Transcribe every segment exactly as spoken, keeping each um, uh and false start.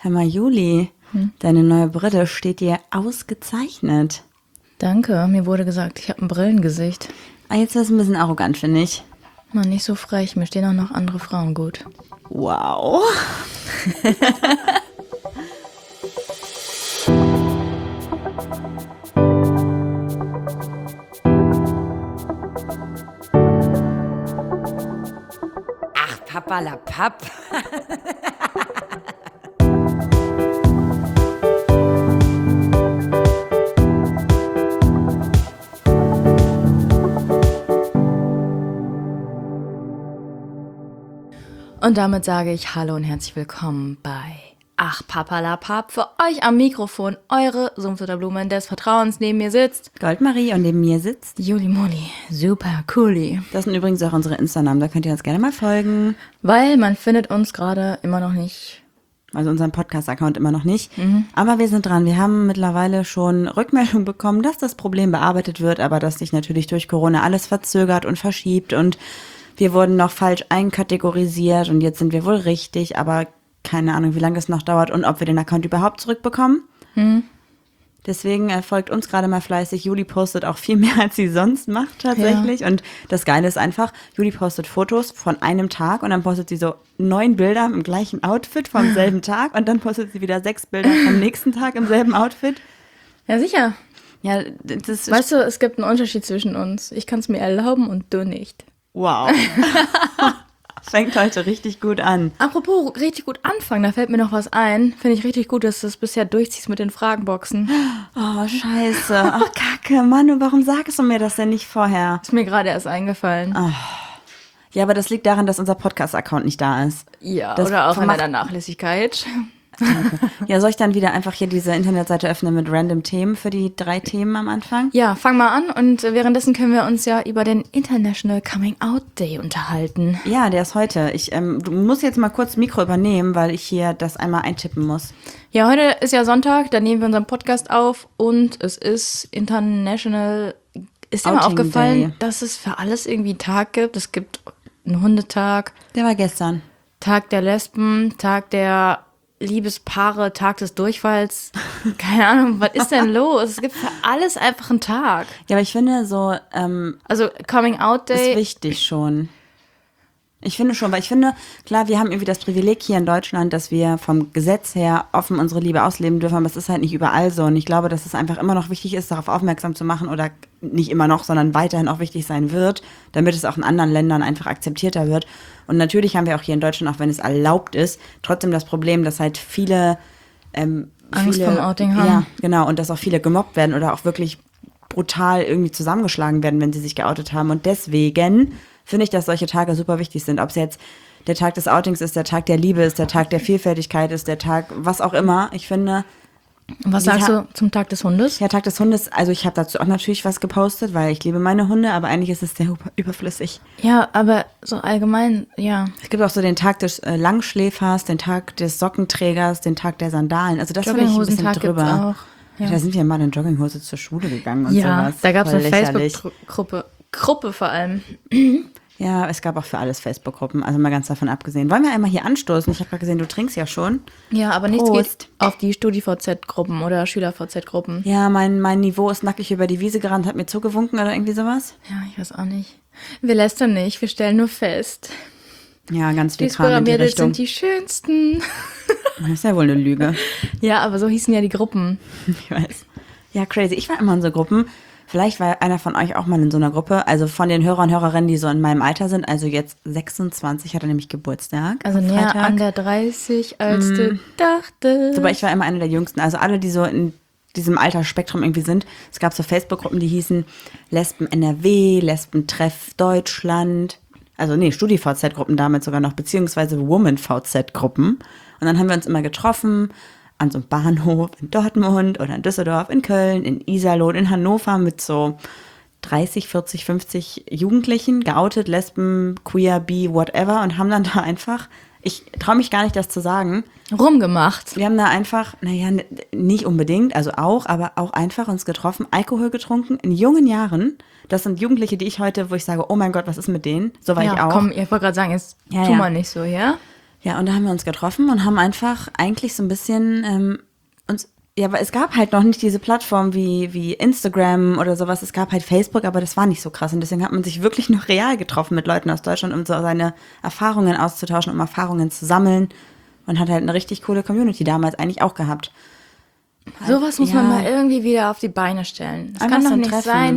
Hör mal, Juli, hm? Deine neue Brille steht dir ausgezeichnet. Danke, mir wurde gesagt, ich habe ein Brillengesicht. Ah, jetzt ist es ein bisschen arrogant, finde ich. Mann, nicht so frech, mir stehen auch noch andere Frauen gut. Wow. Ach, Papalapap. Und damit sage ich Hallo und herzlich willkommen bei Ach Papalapap. Für euch am Mikrofon eure Sumpfdotterblumen des Vertrauens. Neben mir sitzt Goldmarie und neben mir sitzt Juli Moli. Super cooli. Das sind übrigens auch unsere Insta-Namen, da könnt ihr uns gerne mal folgen. Weil man findet uns gerade immer noch nicht. Also unseren Podcast-Account immer noch nicht. Mhm. Aber wir sind dran. Wir haben mittlerweile schon Rückmeldung bekommen, dass das Problem bearbeitet wird, aber dass sich natürlich durch Corona alles verzögert und verschiebt und wir wurden noch falsch einkategorisiert und jetzt sind wir wohl richtig, aber keine Ahnung, wie lange es noch dauert und ob wir den Account überhaupt zurückbekommen. Mhm. Deswegen äh, folgt uns gerade mal fleißig. Juli postet auch viel mehr, als sie sonst macht tatsächlich. Ja. Und das Geile ist einfach, Juli postet Fotos von einem Tag und dann postet sie so neun Bilder im gleichen Outfit vom selben Tag und dann postet sie wieder sechs Bilder vom nächsten Tag im selben Outfit. Ja, sicher. Ja, das weißt du, es gibt einen Unterschied zwischen uns. Ich kann es mir erlauben und du nicht. Wow. Fängt heute richtig gut an. Apropos richtig gut anfangen, da fällt mir noch was ein. Finde ich richtig gut, dass du das bisher durchziehst mit den Fragenboxen. Oh, scheiße. Ach, Kacke. Manu, warum sagst du mir das denn nicht vorher? Ist mir gerade erst eingefallen. Oh. Ja, aber das liegt daran, dass unser Podcast-Account nicht da ist. Ja, das oder auch an deiner Nachlässigkeit. Okay. Ja, soll ich dann wieder einfach hier diese Internetseite öffnen mit random Themen für die drei Themen am Anfang? Ja, fang mal an und währenddessen können wir uns ja über den International Coming Out Day unterhalten. Ja, der ist heute. Ich ähm, du musst jetzt mal kurz Mikro übernehmen, weil ich hier das einmal eintippen muss. Ja, heute ist ja Sonntag, da nehmen wir unseren Podcast auf und es ist International. Ist dir mal aufgefallen, Day. Dass es für alles irgendwie einen Tag gibt? Es gibt einen Hundetag. Der war gestern. Tag der Lesben, Tag der Liebespaare, Tag des Durchfalls. Keine Ahnung, was ist denn los? Es gibt für alles einfach einen Tag. Ja, aber ich finde so, ähm, also Coming Out Day ist wichtig schon. Ich finde schon, weil ich finde, klar, wir haben irgendwie das Privileg hier in Deutschland, dass wir vom Gesetz her offen unsere Liebe ausleben dürfen, aber es ist halt nicht überall so. Und ich glaube, dass es einfach immer noch wichtig ist, darauf aufmerksam zu machen oder nicht immer noch, sondern weiterhin auch wichtig sein wird, damit es auch in anderen Ländern einfach akzeptierter wird. Und natürlich haben wir auch hier in Deutschland, auch wenn es erlaubt ist, trotzdem das Problem, dass halt viele ähm, Angst viele, vom Outing haben. Ja, genau. Und dass auch viele gemobbt werden oder auch wirklich brutal irgendwie zusammengeschlagen werden, wenn sie sich geoutet haben. Und deswegen finde ich, dass solche Tage super wichtig sind. Ob es jetzt der Tag des Outings ist, der Tag der Liebe ist, der Tag der Vielfältigkeit ist, der Tag, was auch immer. Ich finde. Was sagst du zum Tag des Hundes? Ja, Tag des Hundes, also ich habe dazu auch natürlich was gepostet, weil ich liebe meine Hunde, aber eigentlich ist es sehr überflüssig. Ja, aber so allgemein, ja. Es gibt auch so den Tag des äh, Langschläfers, den Tag des Sockenträgers, den Tag der Sandalen. Also das finde ich ein bisschen drüber. Auch. Ja. Da sind wir mal in Jogginghose zur Schule gegangen und ja, sowas. Da gab es eine Facebook-Gruppe, Gruppe vor allem. Ja, es gab auch für alles Facebook-Gruppen, also mal ganz davon abgesehen. Wollen wir einmal hier anstoßen? Ich habe gerade gesehen, du trinkst ja schon. Ja, aber nichts geht auf die Studi-V Z-Gruppen oder Schüler-V Z-Gruppen. Ja, mein, mein Niveau ist nackig über die Wiese gerannt, hat mir zugewunken oder irgendwie sowas. Ja, ich weiß auch nicht. Wir lästern nicht, wir stellen nur fest. Ja, ganz viel die Kram in die Richtung. Die sind die schönsten. Das ist ja wohl eine Lüge. Ja, aber so hießen ja die Gruppen. Ich weiß. Ja, crazy. Ich war immer in so Gruppen. Vielleicht war einer von euch auch mal in so einer Gruppe. Also von den Hörer und Hörerinnen, die so in meinem Alter sind. Also jetzt sechsundzwanzig, hat er nämlich Geburtstag. Also näher Freitag. An der dreißig, als mm. du dachtest. Aber ich war immer eine der Jüngsten. Also alle, die so in diesem Altersspektrum irgendwie sind. Es gab so Facebook-Gruppen, die hießen Lesben N R W, Lesben-Treff Deutschland. Also nee, Studi-V Z-Gruppen damals sogar noch, beziehungsweise Woman-V Z-Gruppen. Und dann haben wir uns immer getroffen an so einem Bahnhof in Dortmund oder in Düsseldorf, in Köln, in Iserlohn, in Hannover mit so dreißig, vierzig, fünfzig Jugendlichen, geoutet, Lesben, queer, bi, whatever und haben dann da einfach, ich traue mich gar nicht, das zu sagen, rumgemacht. Wir haben da einfach, naja, nicht unbedingt, also auch, aber auch einfach uns getroffen, Alkohol getrunken in jungen Jahren. Das sind Jugendliche, die ich heute, wo ich sage, oh mein Gott, was ist mit denen? So war ja, ich auch. Komm, ich wollte gerade sagen, jetzt ja, tu ja. mal nicht so, ja? Ja, und da haben wir uns getroffen und haben einfach eigentlich so ein bisschen ähm, uns, ja, aber es gab halt noch nicht diese Plattform wie, wie Instagram oder sowas. Es gab halt Facebook, aber das war nicht so krass. Und deswegen hat man sich wirklich noch real getroffen mit Leuten aus Deutschland, um so seine Erfahrungen auszutauschen, um Erfahrungen zu sammeln. Und hat halt eine richtig coole Community damals eigentlich auch gehabt. Halt, Sowas muss ja, man mal irgendwie wieder auf die Beine stellen. Das Einfach kann so doch ein nicht Treffen. sein.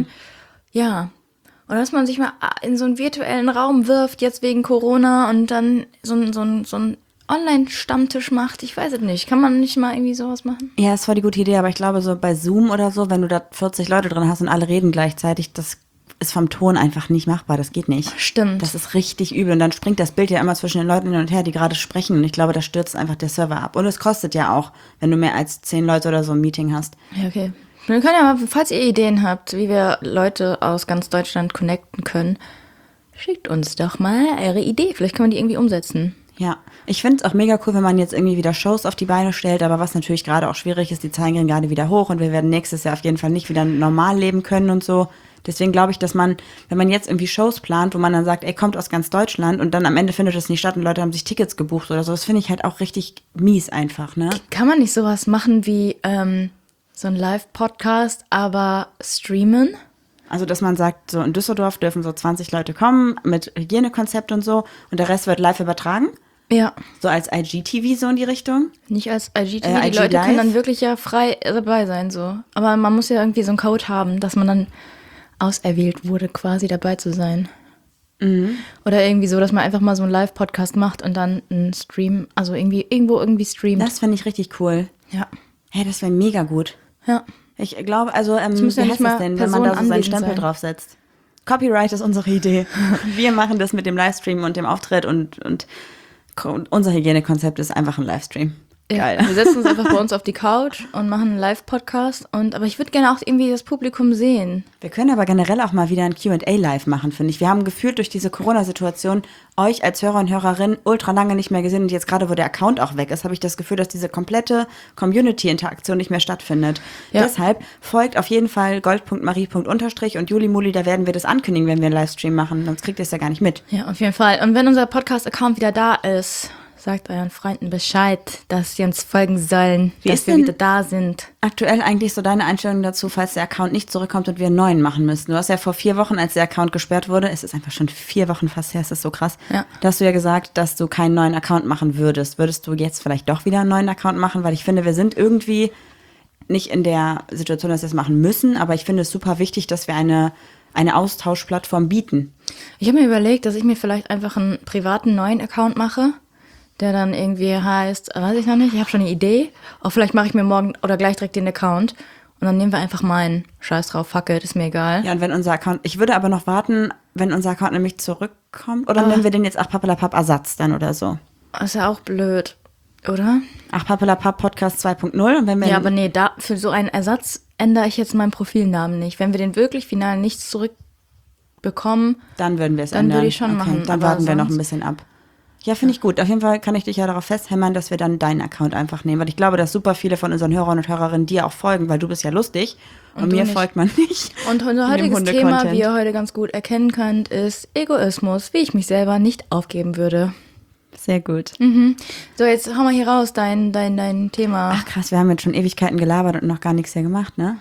Ja. Oder dass man sich mal in so einen virtuellen Raum wirft, jetzt wegen Corona, und dann so ein, so ein, so ein Online-Stammtisch macht. Ich weiß es nicht. Kann man nicht mal irgendwie sowas machen? Ja, ist voll die gute Idee, aber ich glaube, so bei Zoom oder so, wenn du da vierzig Leute drin hast und alle reden gleichzeitig, das ist vom Ton einfach nicht machbar. Das geht nicht. Stimmt. Das ist richtig übel. Und dann springt das Bild ja immer zwischen den Leuten hin und her, die gerade sprechen. Und ich glaube, da stürzt einfach der Server ab. Und es kostet ja auch, wenn du mehr als zehn Leute oder so im Meeting hast. Ja, okay. Wir können ja mal, falls ihr Ideen habt, wie wir Leute aus ganz Deutschland connecten können, schickt uns doch mal eure Idee. Vielleicht können wir die irgendwie umsetzen. Ja, ich finde es auch mega cool, wenn man jetzt irgendwie wieder Shows auf die Beine stellt, aber was natürlich gerade auch schwierig ist, die Zahlen gehen gerade wieder hoch und wir werden nächstes Jahr auf jeden Fall nicht wieder normal leben können und so. Deswegen glaube ich, dass man, wenn man jetzt irgendwie Shows plant, wo man dann sagt, ey, kommt aus ganz Deutschland und dann am Ende findet es nicht statt und Leute haben sich Tickets gebucht oder so, das finde ich halt auch richtig mies einfach, ne? Kann man nicht sowas machen wie ähm, so ein Live-Podcast, aber streamen? Also, dass man sagt, so in Düsseldorf dürfen so zwanzig Leute kommen mit Hygienekonzept und so und der Rest wird live übertragen. Ja. So als I G T V so in die Richtung. Nicht als I G T V, Äh, die I G Leute Live? können dann wirklich ja frei dabei sein, so. Aber man muss ja irgendwie so einen Code haben, dass man dann auserwählt wurde, quasi dabei zu sein. Mhm. Oder irgendwie so, dass man einfach mal so einen Live-Podcast macht und dann einen Stream, also irgendwie irgendwo irgendwie streamt. Das finde ich richtig cool. Ja. Hey, das wäre mega gut. Ja. Ich glaube, also, ähm, müssen wie ja heißt nicht das mal denn, wenn man da so Personen seinen anwesend Stempel sein. draufsetzt? Copyright ist unsere Idee. Wir machen das mit dem Livestream und dem Auftritt und, und ko- unser Hygienekonzept ist einfach ein Livestream. Geil. Ja, wir setzen uns einfach bei uns auf die Couch und machen einen Live-Podcast. Und aber ich würde gerne auch irgendwie das Publikum sehen. Wir können aber generell auch mal wieder ein Q and A live machen, finde ich. Wir haben gefühlt durch diese Corona-Situation euch als Hörer und Hörerin ultra lange nicht mehr gesehen. Und jetzt gerade, wo der Account auch weg ist, habe ich das Gefühl, dass diese komplette Community-Interaktion nicht mehr stattfindet. Ja. Deshalb folgt auf jeden Fall gold.marie.unterstrich und Julimuli, da werden wir das ankündigen, wenn wir einen Livestream machen. Sonst kriegt ihr es ja gar nicht mit. Ja, auf jeden Fall. Und wenn unser Podcast-Account wieder da ist, sagt euren Freunden Bescheid, dass sie uns folgen sollen, Wie dass ist wir denn- wieder da sind. Aktuell eigentlich so deine Einstellung dazu, falls der Account nicht zurückkommt und wir einen neuen machen müssen. Du hast ja vor vier Wochen, als der Account gesperrt wurde, es ist einfach schon vier Wochen fast her, es ist so krass, Ja. da hast du ja gesagt, dass du keinen neuen Account machen würdest. Würdest du jetzt vielleicht doch wieder einen neuen Account machen? Weil ich finde, wir sind irgendwie nicht in der Situation, dass wir es machen müssen, aber ich finde es super wichtig, dass wir eine, eine Austauschplattform bieten. Ich habe mir überlegt, dass ich mir vielleicht einfach einen privaten neuen Account mache, der dann irgendwie heißt, weiß ich noch nicht, ich habe schon eine Idee. Auch vielleicht mache ich mir morgen oder gleich direkt den Account und dann nehmen wir einfach meinen. Scheiß drauf, fuck it, ist mir egal. Ja, und wenn unser Account, ich würde aber noch warten, wenn unser Account nämlich zurückkommt, oder nennen wir den jetzt Ach Pappelapapp Ersatz dann oder so? Ist ja auch blöd, oder? Ach Pappelapapp Podcast zwei Punkt null und wenn wir Ja, aber nee, da, für so einen Ersatz ändere ich jetzt meinen Profilnamen nicht. Wenn wir den wirklich final nicht zurückbekommen, dann würden wir es Dann ändern. würde ich schon machen, Dann aber warten wir noch ein sonst- bisschen ab. Ja, finde ich gut. Auf jeden Fall kann ich dich ja darauf festhämmern, dass wir dann deinen Account einfach nehmen. Weil ich glaube, dass super viele von unseren Hörern und Hörerinnen dir auch folgen, weil du bist ja lustig und, Und du mir nicht. folgt man nicht. Und unser In dem heutiges Thema, Hunde-Content. wie ihr heute ganz gut erkennen könnt, ist Egoismus, wie ich mich selber nicht aufgeben würde. Sehr gut. So, jetzt hau mal hier raus, dein, dein, dein Thema. Ach krass, wir haben jetzt schon Ewigkeiten gelabert und noch gar nichts hier gemacht, ne?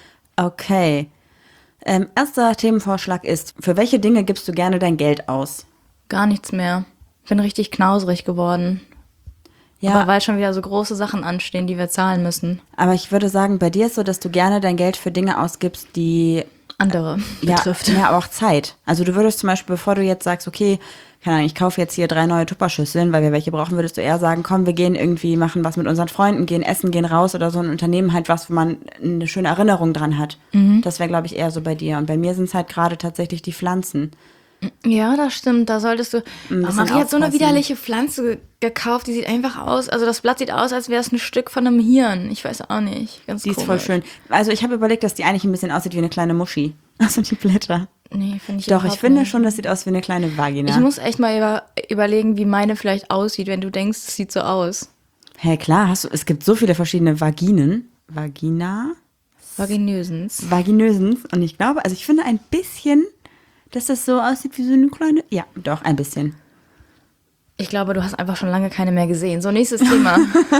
Okay. Ähm, erster Themenvorschlag ist, für welche Dinge gibst du gerne dein Geld aus? Gar nichts mehr. Bin richtig knauserig geworden. Ja, Aber weil schon wieder so große Sachen anstehen, die wir zahlen müssen. aber ich würde sagen, bei dir ist so, dass du gerne dein Geld für Dinge ausgibst, die Andere ja, betrifft. ja, aber auch Zeit. Also du würdest zum Beispiel, bevor du jetzt sagst, okay, keine Ahnung, ich kaufe jetzt hier drei neue Tupperschüsseln, weil wir welche brauchen, würdest du eher sagen, komm, wir gehen irgendwie, machen was mit unseren Freunden, gehen essen, gehen raus oder so ein Unternehmen halt was, wo man eine schöne Erinnerung dran hat. Mhm. Das wäre, glaube ich, eher so bei dir. Und bei mir sind es halt gerade tatsächlich die Pflanzen. Ja, das stimmt. Da solltest du. Ein Aber bisschen Marie hat so eine aufpassen. widerliche Pflanze ge- gekauft. Die sieht einfach aus. Also das Blatt sieht aus, als wäre es ein Stück von einem Hirn. Ich weiß auch nicht. Ganz Die ist komisch. voll schön. Also ich habe überlegt, dass die eigentlich ein bisschen aussieht wie eine kleine Muschi. Also die Blätter. Nee, finde ich Doch, ich überhaupt finde nicht. schon, das sieht aus wie eine kleine Vagina. Ich muss echt mal über, überlegen, wie meine vielleicht aussieht, wenn du denkst, es sieht so aus. Hä, hey, klar, hast du, es gibt so viele verschiedene Vaginen. Vagina? Vaginösens. Vaginösens. Und ich glaube, also ich finde ein bisschen, dass das so aussieht wie so eine kleine. Ja, doch, ein bisschen. Ich glaube, du hast einfach schon lange keine mehr gesehen. So, nächstes Thema.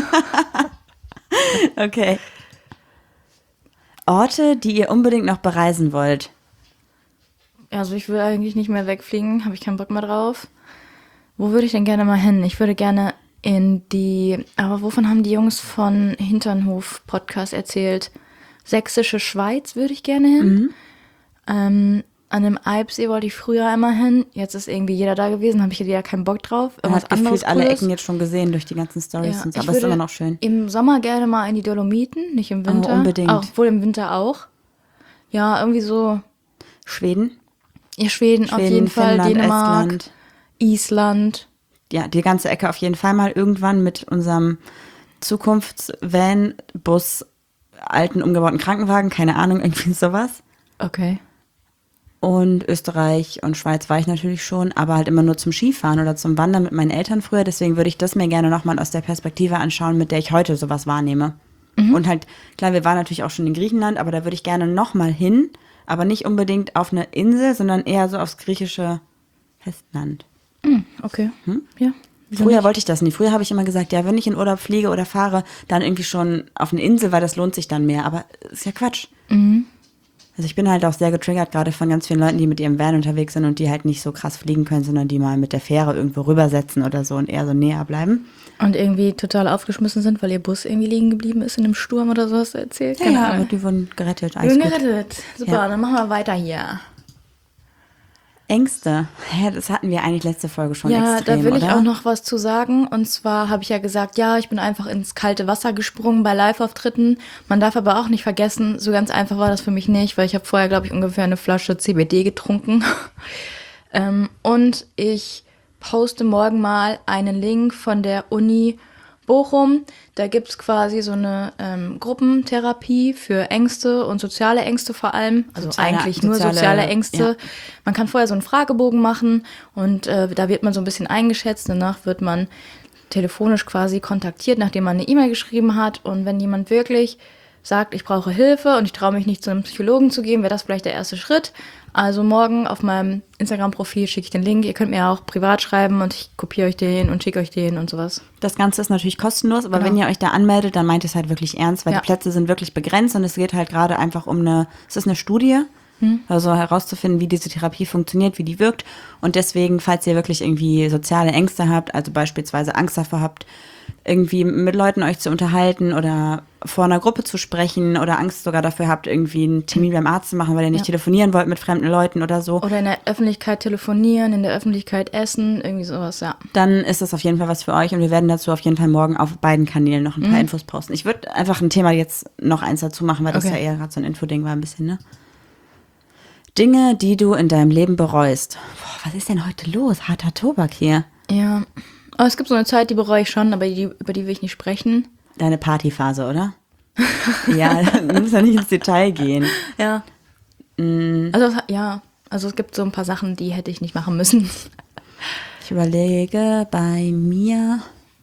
Okay. Orte, die ihr unbedingt noch bereisen wollt. Also ich will eigentlich nicht mehr wegfliegen, habe ich keinen Bock mehr drauf. Wo würde ich denn gerne mal hin? Ich würde gerne in die, aber wovon haben die Jungs von Hinternhof Podcast erzählt? Sächsische Schweiz würde ich gerne hin. Mhm. Ähm, an dem Eibsee wollte ich früher immer hin. Jetzt ist irgendwie jeder da gewesen, habe ich ja keinen Bock drauf. Man hat gefühlt alle Ecken jetzt schon gesehen durch die ganzen Storys, ja, aber es ist immer noch schön. Im Sommer gerne mal in die Dolomiten, nicht im Winter. Oh, unbedingt. Obwohl im Winter auch. Ja, irgendwie so. Schweden? Ja, Schweden, Schweden auf jeden Fall. Finnland, Dänemark, Estland. Island. Ja, die ganze Ecke auf jeden Fall mal irgendwann mit unserem Zukunftsvan, Bus, alten umgebauten Krankenwagen, keine Ahnung, irgendwie sowas. Okay. Und Österreich und Schweiz war ich natürlich schon, aber halt immer nur zum Skifahren oder zum Wandern mit meinen Eltern früher. Deswegen würde ich das mir gerne nochmal aus der Perspektive anschauen, mit der ich heute sowas wahrnehme. Mhm. Und halt, klar, wir waren natürlich auch schon in Griechenland, aber da würde ich gerne nochmal hin, aber nicht unbedingt auf eine Insel, sondern eher so aufs griechische Festland. Mhm, okay. Hm? Ja. Früher nicht? Wollte ich das nicht. Früher habe ich immer gesagt, ja, wenn ich in Urlaub fliege oder fahre, dann irgendwie schon auf eine Insel, weil das lohnt sich dann mehr. Aber ist ja Quatsch. Mhm. Also ich bin halt auch sehr getriggert, gerade von ganz vielen Leuten, die mit ihrem Van unterwegs sind und die halt nicht so krass fliegen können, sondern die mal mit der Fähre irgendwo rübersetzen oder so und eher so näher bleiben. Und irgendwie total aufgeschmissen sind, weil ihr Bus irgendwie liegen geblieben ist in einem Sturm oder so, hast du erzählt? Ja, ja, aber die wurden gerettet. Die wurden gerettet. Super, ja. Dann machen wir weiter hier. Ängste. Ja, das hatten wir eigentlich letzte Folge schon ja, extrem, Ja, da will oder? ich auch noch was zu sagen. Und zwar habe ich ja gesagt, ja, ich bin einfach ins kalte Wasser gesprungen bei Live-Auftritten. Man darf aber auch nicht vergessen, so ganz einfach war das für mich nicht, weil ich habe vorher, glaube ich, ungefähr eine Flasche C B D getrunken. ähm, und ich poste morgen mal einen Link von der Uni Bochum. Da gibt es quasi so eine ähm, Gruppentherapie für Ängste und soziale Ängste vor allem. Also soziale, eigentlich nur soziale, soziale Ängste. Ja. Man kann vorher so einen Fragebogen machen und äh, da wird man so ein bisschen eingeschätzt. Danach wird man telefonisch quasi kontaktiert, nachdem man eine E-Mail geschrieben hat. Und wenn jemand wirklich sagt, ich brauche Hilfe und ich traue mich nicht, zu einem Psychologen zu gehen, wäre das vielleicht der erste Schritt. Also morgen auf meinem Instagram-Profil schicke ich den Link. Ihr könnt mir auch privat schreiben und ich kopiere euch den und schicke euch den und sowas. Das Ganze ist natürlich kostenlos, aber genau. Wenn ihr euch da anmeldet, dann meint ihr es halt wirklich ernst, weil ja. Die Plätze sind wirklich begrenzt und es geht halt gerade einfach um eine, es ist eine Studie, hm. also herauszufinden, wie diese Therapie funktioniert, wie die wirkt. Und deswegen, falls ihr wirklich irgendwie soziale Ängste habt, also beispielsweise Angst davor habt, irgendwie mit Leuten euch zu unterhalten oder vor einer Gruppe zu sprechen oder Angst sogar dafür habt, irgendwie einen Termin beim Arzt zu machen, weil ihr nicht ja. telefonieren wollt mit fremden Leuten oder so. Oder in der Öffentlichkeit telefonieren, in der Öffentlichkeit essen, irgendwie sowas, ja. Dann ist das auf jeden Fall was für euch und wir werden dazu auf jeden Fall morgen auf beiden Kanälen noch ein paar mhm. Infos posten. Ich würde einfach ein Thema jetzt noch eins dazu machen, weil das okay. ja eher gerade so ein Infoding war ein bisschen, ne? Dinge, die du in deinem Leben bereust. Boah, was ist denn heute los? Harter Tobak hier. Ja, aber es gibt so eine Zeit, die bereue ich schon, aber die, über die will ich nicht sprechen. Deine Partyphase, oder? Ja, du musst ja nicht ins Detail gehen. Ja. Mm. Also, ja, also es gibt so ein paar Sachen, die hätte ich nicht machen müssen. Ich überlege bei mir,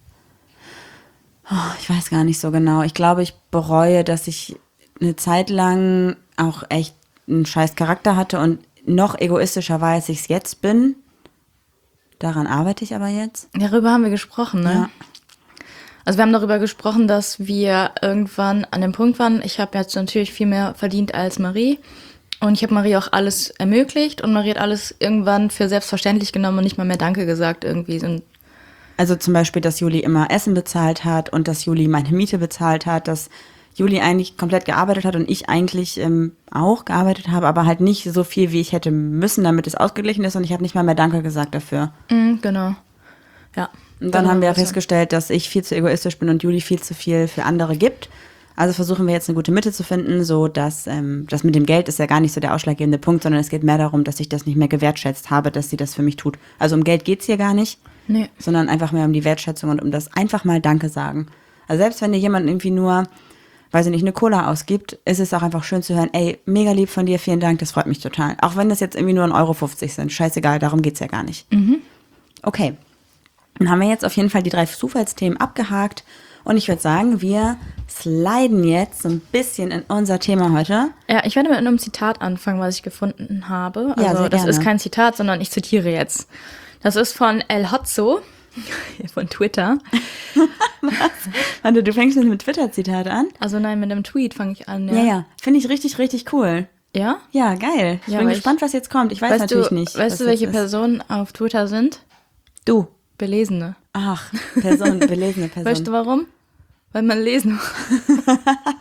oh, ich weiß gar nicht so genau. Ich glaube, ich bereue, dass ich eine Zeit lang auch echt einen scheiß Charakter hatte und noch egoistischer war, als ich es jetzt bin. Daran arbeite ich aber jetzt. Darüber haben wir gesprochen, ne? Ja. Also wir haben darüber gesprochen, dass wir irgendwann an dem Punkt waren, ich habe jetzt natürlich viel mehr verdient als Marie und ich habe Marie auch alles ermöglicht und Marie hat alles irgendwann für selbstverständlich genommen und nicht mal mehr Danke gesagt irgendwie. Also zum Beispiel, dass Juli immer Essen bezahlt hat und dass Juli meine Miete bezahlt hat, dass Juli eigentlich komplett gearbeitet hat und ich eigentlich ähm, auch gearbeitet habe, aber halt nicht so viel, wie ich hätte müssen, damit es ausgeglichen ist und ich habe nicht mal mehr Danke gesagt dafür. Mm, genau, ja. Und dann haben wir festgestellt, dass ich viel zu egoistisch bin und Juli viel zu viel für andere gibt. Also versuchen wir jetzt eine gute Mitte zu finden, so dass ähm, das mit dem Geld ist ja gar nicht so der ausschlaggebende Punkt, sondern es geht mehr darum, dass ich das nicht mehr gewertschätzt habe, dass sie das für mich tut. Also um Geld geht's hier gar nicht, nee. sondern einfach mehr um die Wertschätzung und um das einfach mal Danke sagen. Also selbst wenn dir jemand irgendwie nur, weiß ich nicht, eine Cola ausgibt, ist es auch einfach schön zu hören, ey, mega lieb von dir, vielen Dank, das freut mich total. Auch wenn das jetzt irgendwie nur ein Euro fünfzig sind, scheißegal, darum geht's ja gar nicht. Mhm. Okay, dann haben wir jetzt auf jeden Fall die drei Zufallsthemen abgehakt und ich würde sagen, wir sliden jetzt so ein bisschen in unser Thema heute. Ja, ich werde mit einem Zitat anfangen, was ich gefunden habe. Also ja, sehr das gerne. Ist kein Zitat, sondern ich zitiere jetzt. Das ist von El Hotzo. von Twitter. Warte, du fängst mit einem Twitter-Zitat an? Also nein, mit einem Tweet fange ich an. Ja, Ja, ja. Finde ich richtig, richtig cool. Ja? Ja, geil. Ich Ja, bin weil gespannt, ich- was jetzt kommt. Ich weiß Weißt natürlich du, nicht. Weißt was du, welche jetzt ist. Personen auf Twitter sind? Du. Belesene. Ach, Person, belesene Person. Weißt du warum? Weil man lesen muss.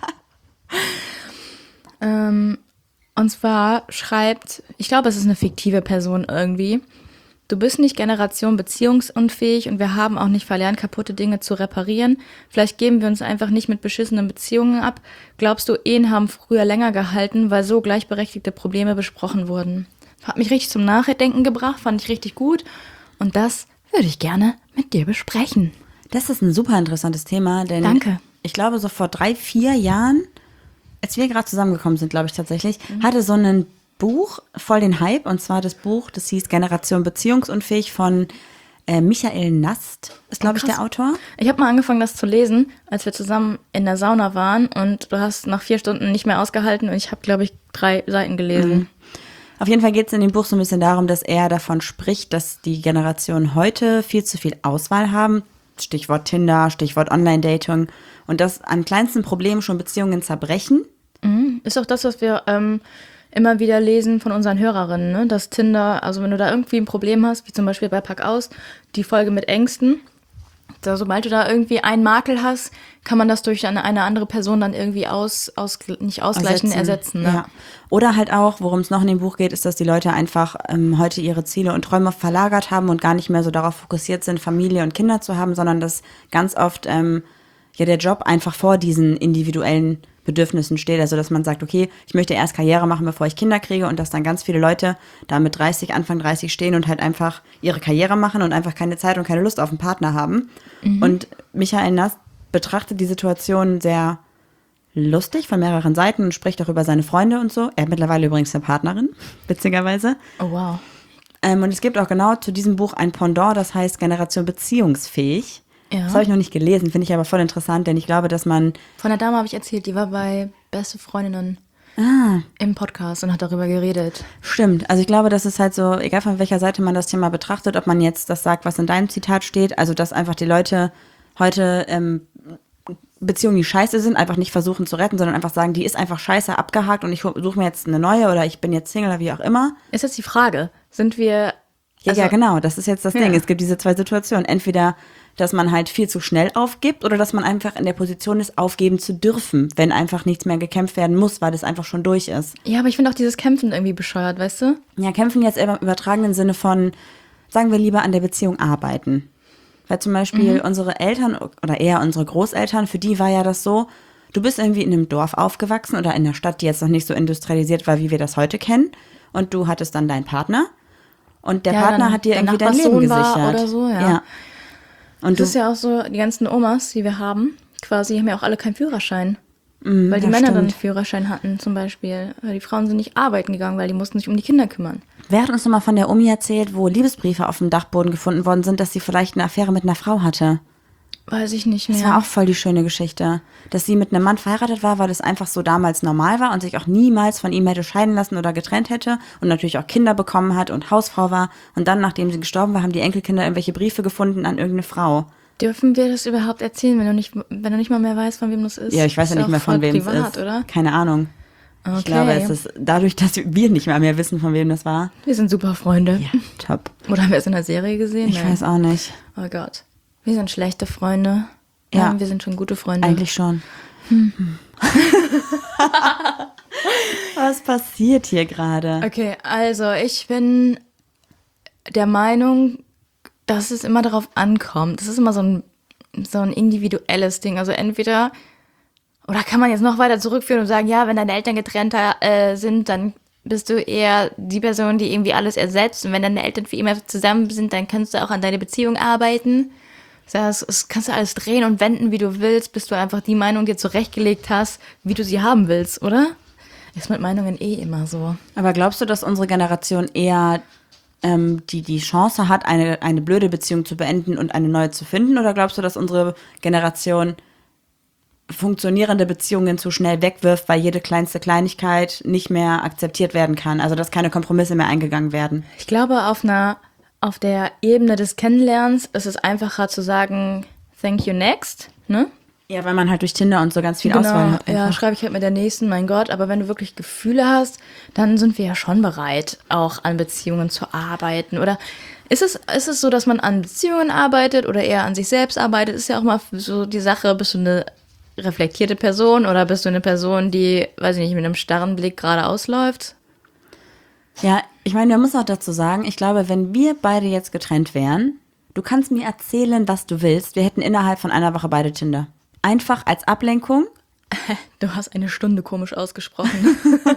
ähm, und zwar schreibt, ich glaube, es ist eine fiktive Person irgendwie. Du bist nicht Generation beziehungsunfähig und wir haben auch nicht verlernt, kaputte Dinge zu reparieren. Vielleicht geben wir uns einfach nicht mit beschissenen Beziehungen ab. Glaubst du, Ehen haben früher länger gehalten, weil so gleichberechtigte Probleme besprochen wurden? Hat mich richtig zum Nachdenken gebracht, fand ich richtig gut. Und das würde ich gerne mit dir besprechen. Das ist ein super interessantes Thema, denn Danke. ich glaube, so vor drei, vier Jahren, als wir gerade zusammengekommen sind, glaube ich tatsächlich, mhm. hatte so ein Buch voll den Hype, und zwar das Buch, das hieß Generation Beziehungsunfähig von äh, Michael Nast, ist glaube Oh, ich krass. der Autor. Ich habe mal angefangen, das zu lesen, als wir zusammen in der Sauna waren und du hast nach vier Stunden nicht mehr ausgehalten und ich habe, glaube ich, drei Seiten gelesen. Mhm. Auf jeden Fall geht es in dem Buch so ein bisschen darum, dass er davon spricht, dass die Generationen heute viel zu viel Auswahl haben. Stichwort Tinder, Stichwort Online-Dating. Und dass an kleinsten Problemen schon Beziehungen zerbrechen. Mhm. Ist auch das, was wir ähm, immer wieder lesen von unseren Hörerinnen, ne? Dass Tinder, also wenn du da irgendwie ein Problem hast, wie zum Beispiel bei Pack aus, die Folge mit Ängsten, da, sobald du da irgendwie einen Makel hast, kann man das durch eine, eine andere Person dann irgendwie aus, aus nicht ausgleichen, ersetzen. Ne? Ja. Oder halt auch, worum es noch in dem Buch geht, ist, dass die Leute einfach ähm, heute ihre Ziele und Träume verlagert haben und gar nicht mehr so darauf fokussiert sind, Familie und Kinder zu haben, sondern dass ganz oft ähm, ja der Job einfach vor diesen individuellen Bedürfnissen steht. Also dass man sagt, okay, ich möchte erst Karriere machen, bevor ich Kinder kriege, und dass dann ganz viele Leute da mit dreißig, Anfang dreißig stehen und halt einfach ihre Karriere machen und einfach keine Zeit und keine Lust auf einen Partner haben. Mhm. Und Michael Nast betrachtet die Situation sehr lustig von mehreren Seiten und spricht auch über seine Freunde und so. Er hat mittlerweile übrigens eine Partnerin, witzigerweise. Oh, wow. Ähm, und es gibt auch genau zu diesem Buch ein Pendant, das heißt Generation beziehungsfähig. Ja. Das habe ich noch nicht gelesen, finde ich aber voll interessant, denn ich glaube, dass man... Von der Dame habe ich erzählt, die war bei Beste Freundinnen Ah, im Podcast und hat darüber geredet. stimmt. Also ich glaube, das ist halt so, egal von welcher Seite man das Thema betrachtet, ob man jetzt das sagt, was in deinem Zitat steht, also dass einfach die Leute heute ähm, Beziehungen, die scheiße sind, einfach nicht versuchen zu retten, sondern einfach sagen, die ist einfach scheiße, abgehakt und ich suche mir jetzt eine neue oder ich bin jetzt Single oder wie auch immer. Ist jetzt die Frage, sind wir... Ja, also, ja, genau, das ist jetzt das Ja. Ding. Es gibt diese zwei Situationen. Entweder, dass man halt viel zu schnell aufgibt oder dass man einfach in der Position ist, aufgeben zu dürfen, wenn einfach nichts mehr gekämpft werden muss, weil das einfach schon durch ist. Ja, aber ich finde auch dieses Kämpfen irgendwie bescheuert, weißt du? Ja, kämpfen jetzt im übertragenen Sinne von, sagen wir lieber an der Beziehung arbeiten. Weil zum Beispiel Mhm. unsere Eltern oder eher unsere Großeltern, für die war ja das so, du bist irgendwie in einem Dorf aufgewachsen oder in einer Stadt, die jetzt noch nicht so industrialisiert war, wie wir das heute kennen. Und du hattest dann deinen Partner. Und der Ja, Partner dann hat dir der irgendwie dein Leben Nachbarssohn war gesichert. oder so, ja. ja. Und Das du, ist ja auch so, die ganzen Omas, die wir haben, quasi haben ja auch alle keinen Führerschein. Mm, weil die ja, Männer dann stimmt. einen Führerschein hatten zum Beispiel. Weil die Frauen sind nicht arbeiten gegangen, weil die mussten sich um die Kinder kümmern. Wer hat uns nochmal von der Omi erzählt, wo Liebesbriefe auf dem Dachboden gefunden worden sind, dass sie vielleicht eine Affäre mit einer Frau hatte? Weiß ich nicht mehr. Das war auch voll die schöne Geschichte. Dass sie mit einem Mann verheiratet war, weil das einfach so damals normal war und sich auch niemals von ihm hätte scheiden lassen oder getrennt hätte und natürlich auch Kinder bekommen hat und Hausfrau war. Und dann, nachdem sie gestorben war, haben die Enkelkinder irgendwelche Briefe gefunden an irgendeine Frau. Dürfen wir das überhaupt erzählen, wenn du nicht, wenn du nicht mal mehr weißt, von wem das ist? Ja, ich weiß ja Ist nicht auch mehr, von voll wem privat, es ist. Oder? Keine Ahnung. Okay. Ich glaube, es ist dadurch, dass wir nicht mal mehr wissen, von wem das war. Wir sind super Freunde. Ja, top. Oder haben wir es in der Serie gesehen? Ich Nein. weiß auch nicht. Oh Gott. Wir sind schlechte Freunde. Ja. Nein, wir sind schon gute Freunde. Eigentlich schon. Hm. Was passiert hier gerade? Okay, also ich bin der Meinung, dass es immer darauf ankommt. Das ist immer so ein, so ein individuelles Ding. Also entweder, oder kann man jetzt noch weiter zurückführen und sagen, ja, wenn deine Eltern getrennt äh, sind, dann bist du eher die Person, die irgendwie alles ersetzt. Und wenn deine Eltern für immer zusammen sind, dann kannst du auch an deine Beziehung arbeiten. Das, das kannst du alles drehen und wenden, wie du willst, bis du einfach die Meinung dir zurechtgelegt hast, wie du sie haben willst, oder? Ist mit Meinungen eh immer so. Aber glaubst du, dass unsere Generation eher ähm, die, die Chance hat, eine, eine blöde Beziehung zu beenden und eine neue zu finden? Oder glaubst du, dass unsere Generation funktionierende Beziehungen zu schnell wegwirft, weil jede kleinste Kleinigkeit nicht mehr akzeptiert werden kann? Also dass keine Kompromisse mehr eingegangen werden? Ich glaube, auf einer auf der Ebene des Kennenlernens ist es einfacher zu sagen, thank you next, ne? Ja, weil man halt durch Tinder und so ganz viel Genau, Auswahl hat. ja, einfach. schreibe ich halt mit der nächsten, mein Gott. Aber wenn du wirklich Gefühle hast, dann sind wir ja schon bereit, auch an Beziehungen zu arbeiten. Oder ist es, ist es so, dass man an Beziehungen arbeitet oder eher an sich selbst arbeitet? Ist ja auch mal so die Sache, bist du eine reflektierte Person oder bist du eine Person, die, weiß ich nicht, mit einem starren Blick geradeaus läuft? Ja, ich meine, man muss auch dazu sagen, ich glaube, wenn wir beide jetzt getrennt wären, du kannst mir erzählen, was du willst, wir hätten innerhalb von einer Woche beide Tinder. Einfach als Ablenkung. Du hast eine Stunde komisch ausgesprochen.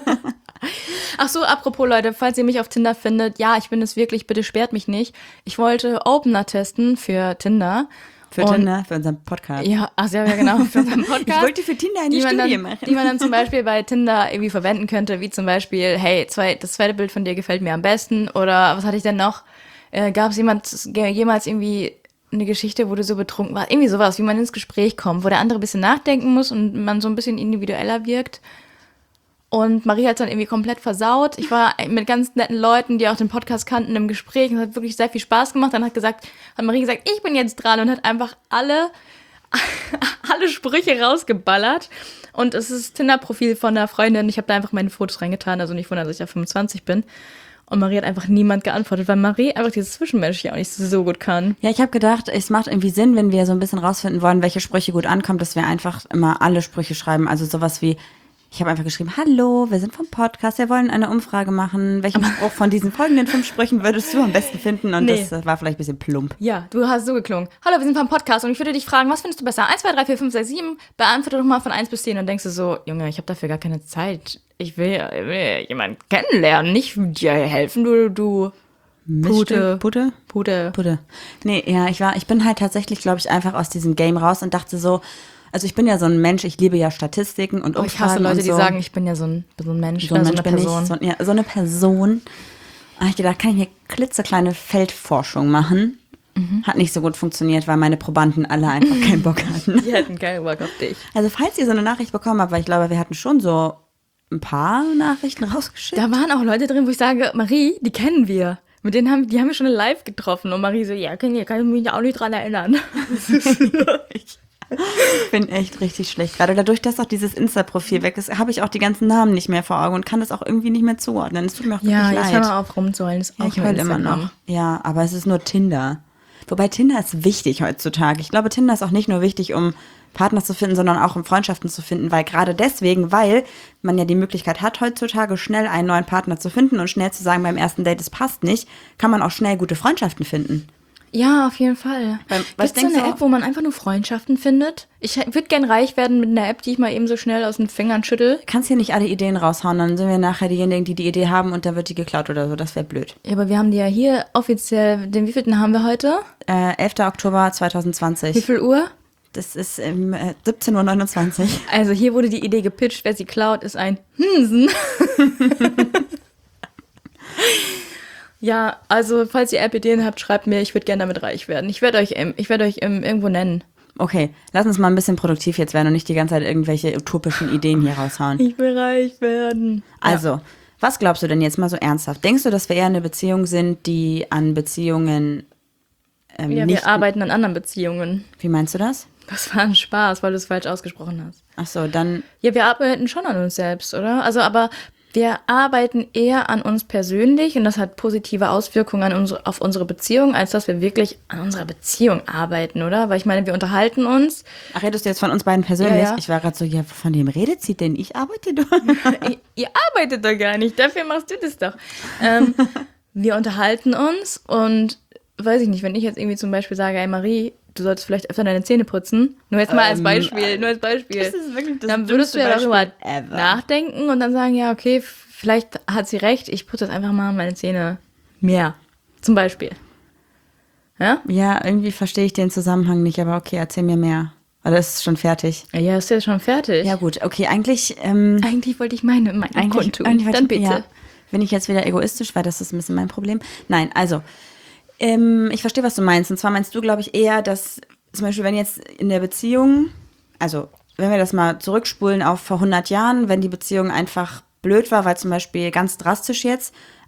Ach so, apropos Leute, falls ihr mich auf Tinder findet, ja, ich bin es wirklich, bitte sperrt mich nicht. Ich wollte Opener testen für Tinder. Für Und- Tinder, für unseren Podcast. Ja, ach ja, ja, genau, für unseren Podcast. Ich wollte für Tinder eine die man, Studie dann, machen. die man dann zum Beispiel bei Tinder irgendwie verwenden könnte, wie zum Beispiel, hey, zwei, das zweite Bild von dir gefällt mir am besten. Oder was hatte ich denn noch? Äh, Gab es jemand, jemals irgendwie eine Geschichte, wo du so betrunken warst? Irgendwie sowas, wie man ins Gespräch kommt, wo der andere ein bisschen nachdenken muss und man so ein bisschen individueller wirkt. Und Marie hat es dann irgendwie komplett versaut. Ich war mit ganz netten Leuten, die auch den Podcast kannten, im Gespräch und es hat wirklich sehr viel Spaß gemacht. Dann hat gesagt, hat Marie gesagt, ich bin jetzt dran und hat einfach alle, alle Sprüche rausgeballert. Und es ist das Tinder-Profil von einer Freundin. Ich habe da einfach meine Fotos reingetan, also nicht wundern, dass ich ja fünfundzwanzig bin. Und Marie hat einfach niemand geantwortet, weil Marie einfach dieses Zwischenmenschliche auch nicht so gut kann. Ja, ich habe gedacht, es macht irgendwie Sinn, wenn wir so ein bisschen rausfinden wollen, welche Sprüche gut ankommen, dass wir einfach immer alle Sprüche schreiben. Also sowas wie, ich habe einfach geschrieben, hallo, wir sind vom Podcast, wir wollen eine Umfrage machen. Welchen Spruch von diesen folgenden fünf Sprüchen würdest du am besten finden? Und Nee. das war vielleicht ein bisschen plump. Ja, du hast so geklungen. Hallo, wir sind vom Podcast und ich würde dich fragen, was findest du besser? eins, zwei, drei, vier, fünf, sechs, sieben. Beantworte doch mal von eins bis zehn und denkst du so, Junge, ich habe dafür gar keine Zeit. Ich will, ich will jemanden kennenlernen, nicht dir helfen, du, du Pute. Pute? Pute. Pute. Nee, ja, ich war, ich bin halt tatsächlich, glaube ich, einfach aus diesem Game raus und dachte so, also ich bin ja so ein Mensch, ich liebe ja Statistiken und Oh, Umfragen ich hasse Leute, und so. die sagen, ich bin ja so ein, so ein Mensch, so ein oder Mensch so eine bin Person. ich, so, ja, so eine Person. Da habe ich gedacht, kann ich eine klitzekleine Feldforschung machen. Mhm. Hat nicht so gut funktioniert, weil meine Probanden alle einfach keinen Bock hatten. Die hätten keinen Bock auf dich. Also falls ihr so eine Nachricht bekommen habt, weil ich glaube, wir hatten schon so ein paar Nachrichten rausgeschickt. Da waren auch Leute drin, wo ich sage, Marie, die kennen wir. Mit denen haben, die haben wir schon live getroffen. Und Marie so, ja, kann, kann ich mich auch nicht dran erinnern. Ich bin echt richtig schlecht. Gerade dadurch, dass auch dieses Insta-Profil weg ist, habe ich auch die ganzen Namen nicht mehr vor Augen und kann das auch irgendwie nicht mehr zuordnen. Es tut mir auch Ja, wirklich jetzt hör leid. mal auf rumzuheulen. Ist Ja, auch ich nur heule immer Instagram. noch. Ja, aber es ist nur Tinder. Wobei Tinder ist wichtig heutzutage. Ich glaube, Tinder ist auch nicht nur wichtig, um Partner zu finden, sondern auch um Freundschaften zu finden, weil gerade deswegen, weil man ja die Möglichkeit hat, heutzutage schnell einen neuen Partner zu finden und schnell zu sagen, beim ersten Date, es passt nicht, kann man auch schnell gute Freundschaften finden. Ja, auf jeden Fall. Beim- was Gibt es so denkst eine du- App, wo man einfach nur Freundschaften findet? Ich würde gern reich werden mit einer App, die ich mal eben so schnell aus den Fingern schüttel. Du kannst hier nicht alle Ideen raushauen, dann sind wir nachher diejenigen, die die Idee haben und dann wird die geklaut oder so. Das wäre blöd. Ja, aber wir haben die ja hier offiziell, den wievielten haben wir heute? Äh, elfter Oktober Wie zweitausendzwanzig. viel Uhr? Das ist ähm, äh, siebzehn Uhr neunundzwanzig. Also hier wurde die Idee gepitcht, wer sie klaut, ist ein Hinsen. Ja, also falls ihr App-Ideen habt, schreibt mir, ich würde gerne damit reich werden. Ich werde euch, ähm, ich werd euch ähm, irgendwo nennen. Okay, lass uns mal ein bisschen produktiv jetzt werden und nicht die ganze Zeit irgendwelche utopischen Ideen hier raushauen. Ich will reich werden. Also, was glaubst du denn jetzt mal so ernsthaft? Denkst du, dass wir eher eine Beziehung sind, die an Beziehungen ähm, Ja, nicht... wir arbeiten an anderen Beziehungen. Wie meinst du das? Das war ein Spaß, weil du es falsch ausgesprochen hast. Ach so, dann... Ja, wir arbeiten schon an uns selbst, oder? Also, aber wir arbeiten eher an uns persönlich und das hat positive Auswirkungen an unsere, auf unsere Beziehung, als dass wir wirklich an unserer Beziehung arbeiten, oder? Weil ich meine, wir unterhalten uns. Ach, redest du jetzt von uns beiden persönlich? Ja, ja. Ich war gerade so, ja, von dem redet sie denn? Ich arbeite doch. ihr, ihr arbeitet doch gar nicht, dafür machst du das doch. Ähm, wir unterhalten uns und weiß ich nicht, wenn ich jetzt irgendwie zum Beispiel sage, hey Marie, du solltest vielleicht öfter deine Zähne putzen. Nur jetzt mal als Ähm, Beispiel, nur als Beispiel. das ist wirklich das Dann würdest du ja dümmste darüber Beispiel ever. nachdenken und dann sagen, ja, okay, f- vielleicht hat sie recht, ich putze jetzt einfach mal meine Zähne mehr. Zum Beispiel. Ja? Ja, irgendwie verstehe ich den Zusammenhang nicht, aber okay, erzähl mir mehr. Oder ist es schon fertig? Ja, ist ja schon fertig. Ja gut, okay, eigentlich... Ähm, Eigentlich wollte ich meine Meinung Eigentlich, kundtun. eigentlich Dann bitte. Ja, bin ich jetzt wieder egoistisch, weil das ist ein bisschen mein Problem. Nein, also, ähm, ich verstehe, was du meinst. Und zwar meinst du, glaube ich, eher, dass zum Beispiel, wenn jetzt in der Beziehung, also wenn wir das mal zurückspulen auf vor hundert Jahren, wenn die Beziehung einfach blöd war, weil zum Beispiel ganz drastisch jetzt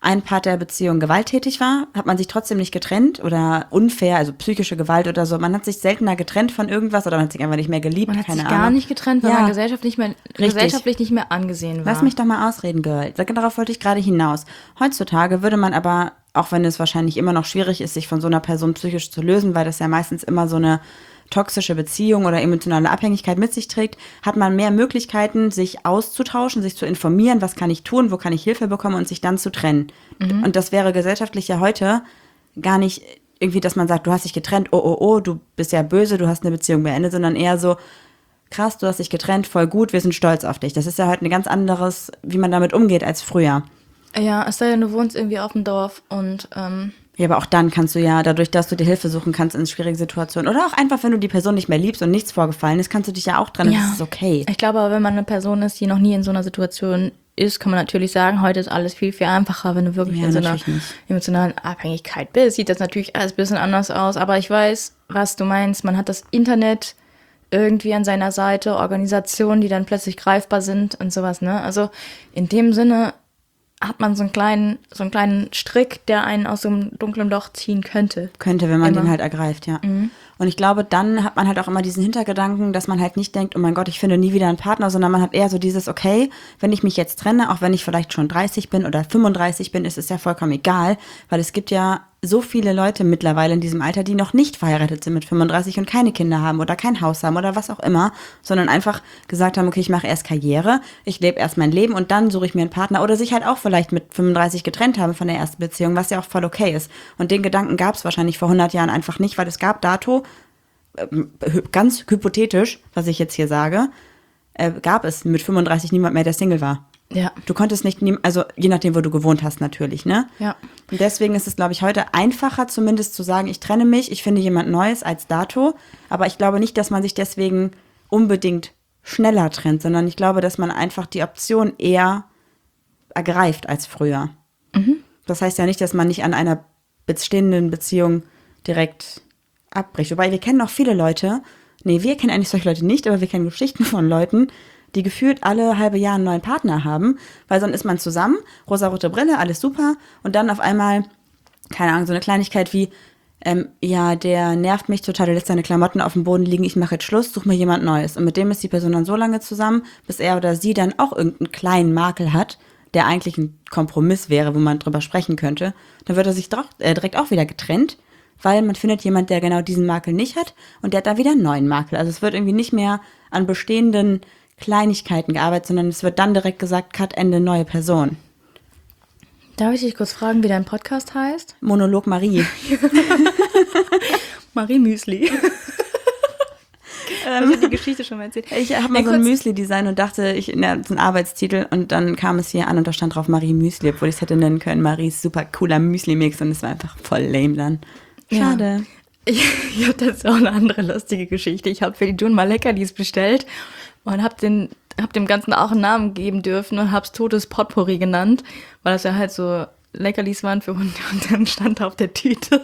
ein Part der Beziehung gewalttätig war, hat man sich trotzdem nicht getrennt oder unfair, also psychische Gewalt oder so. Man hat sich seltener getrennt von irgendwas oder man hat sich einfach nicht mehr geliebt, Man hat keine sich Ahnung. gar nicht getrennt, weil Ja. man gesellschaftlich, nicht mehr, Richtig. gesellschaftlich nicht mehr angesehen war. Lass mich doch mal ausreden, Girl. Darauf wollte ich gerade hinaus. Heutzutage würde man aber, auch wenn es wahrscheinlich immer noch schwierig ist, sich von so einer Person psychisch zu lösen, weil das ja meistens immer so eine toxische Beziehung oder emotionale Abhängigkeit mit sich trägt, hat man mehr Möglichkeiten, sich auszutauschen, sich zu informieren, was kann ich tun, wo kann ich Hilfe bekommen und sich dann zu trennen. Mhm. Und das wäre gesellschaftlich ja heute gar nicht irgendwie, dass man sagt, du hast dich getrennt, oh, oh, oh, du bist ja böse, du hast eine Beziehung beendet, sondern eher so, krass, du hast dich getrennt, voll gut, wir sind stolz auf dich. Das ist ja heute ein ganz anderes, wie man damit umgeht als früher. Ja, es sei denn, du wohnst irgendwie auf dem Dorf und ähm Ja, aber auch dann kannst du ja, dadurch, dass du dir Hilfe suchen kannst in schwierigen Situationen oder auch einfach, wenn du die Person nicht mehr liebst und nichts vorgefallen ist, kannst du dich ja auch trennen. Ja. Das ist okay. Ich glaube aber, wenn man eine Person ist, die noch nie in so einer Situation ist, kann man natürlich sagen, heute ist alles viel, viel einfacher, wenn du wirklich Ja, in so einer natürlich nicht. emotionalen Abhängigkeit bist. Sieht das natürlich alles ein bisschen anders aus, aber ich weiß, was du meinst. Man hat das Internet irgendwie an seiner Seite, Organisationen, die dann plötzlich greifbar sind und sowas, ne? Also in dem Sinne hat man so einen kleinen, so einen kleinen Strick, der einen aus so einem dunklen Loch ziehen könnte. Könnte, wenn man Immer. den halt ergreift, ja. Mhm. Und ich glaube, dann hat man halt auch immer diesen Hintergedanken, dass man halt nicht denkt, oh mein Gott, ich finde nie wieder einen Partner, sondern man hat eher so dieses, okay, wenn ich mich jetzt trenne, auch wenn ich vielleicht schon dreißig bin oder fünfunddreißig bin, ist es ja vollkommen egal, weil es gibt ja so viele Leute mittlerweile in diesem Alter, die noch nicht verheiratet sind mit fünfunddreißig und keine Kinder haben oder kein Haus haben oder was auch immer, sondern einfach gesagt haben, okay, ich mache erst Karriere, ich lebe erst mein Leben und dann suche ich mir einen Partner oder sich halt auch vielleicht mit fünfunddreißig getrennt haben von der ersten Beziehung, was ja auch voll okay ist. Und den Gedanken gab es wahrscheinlich vor hundert Jahren einfach nicht, weil es gab dato, äh, ganz hypothetisch, was ich jetzt hier sage, äh, gab es mit fünfunddreißig niemand mehr, der Single war. Ja. Du konntest nicht, also je nachdem, wo du gewohnt hast natürlich, ne? Ja. Und deswegen ist es, glaube ich, heute einfacher zumindest zu sagen, ich trenne mich, ich finde jemand Neues als dato. Aber ich glaube nicht, dass man sich deswegen unbedingt schneller trennt, sondern ich glaube, dass man einfach die Option eher ergreift als früher. Mhm. Das heißt ja nicht, dass man nicht an einer bestehenden Beziehung direkt abbricht. Wobei wir kennen auch viele Leute, nee, wir kennen eigentlich solche Leute nicht, aber wir kennen Geschichten von Leuten, die gefühlt alle halbe Jahr einen neuen Partner haben, weil sonst ist man zusammen, rosarote Brille, alles super und dann auf einmal, keine Ahnung, so eine Kleinigkeit wie, ähm, ja, der nervt mich total, der lässt seine Klamotten auf dem Boden liegen, ich mache jetzt Schluss, such mir jemand Neues. Und mit dem ist die Person dann so lange zusammen, bis er oder sie dann auch irgendeinen kleinen Makel hat, der eigentlich ein Kompromiss wäre, wo man drüber sprechen könnte. Dann wird er sich direkt, äh, direkt auch wieder getrennt, weil man findet jemand, der genau diesen Makel nicht hat und der hat dann wieder einen neuen Makel. Also es wird irgendwie nicht mehr an bestehenden Kleinigkeiten gearbeitet, sondern es wird dann direkt gesagt, Cut, Ende, neue Person. Darf ich dich kurz fragen, wie dein Podcast heißt? Monolog Marie. Marie Müsli. ähm, ich habe die Geschichte schon mal erzählt. Ich habe mal Ja, so ein kurz- Müsli-Design und dachte, ich, na, das ist ein Arbeitstitel und dann kam es hier an und da stand drauf Marie Müsli, obwohl ich es hätte nennen können, Maries super cooler Müsli-Mix und es war einfach voll lame dann. Schade. Ja. Ich, ich habe jetzt auch eine andere lustige Geschichte. Ich habe für die June mal Leckerlis bestellt und habe den hab dem Ganzen auch einen Namen geben dürfen und habe es Totes Potpourri genannt, weil das ja halt so Leckerlis waren für Hunde und dann stand auf der Tüte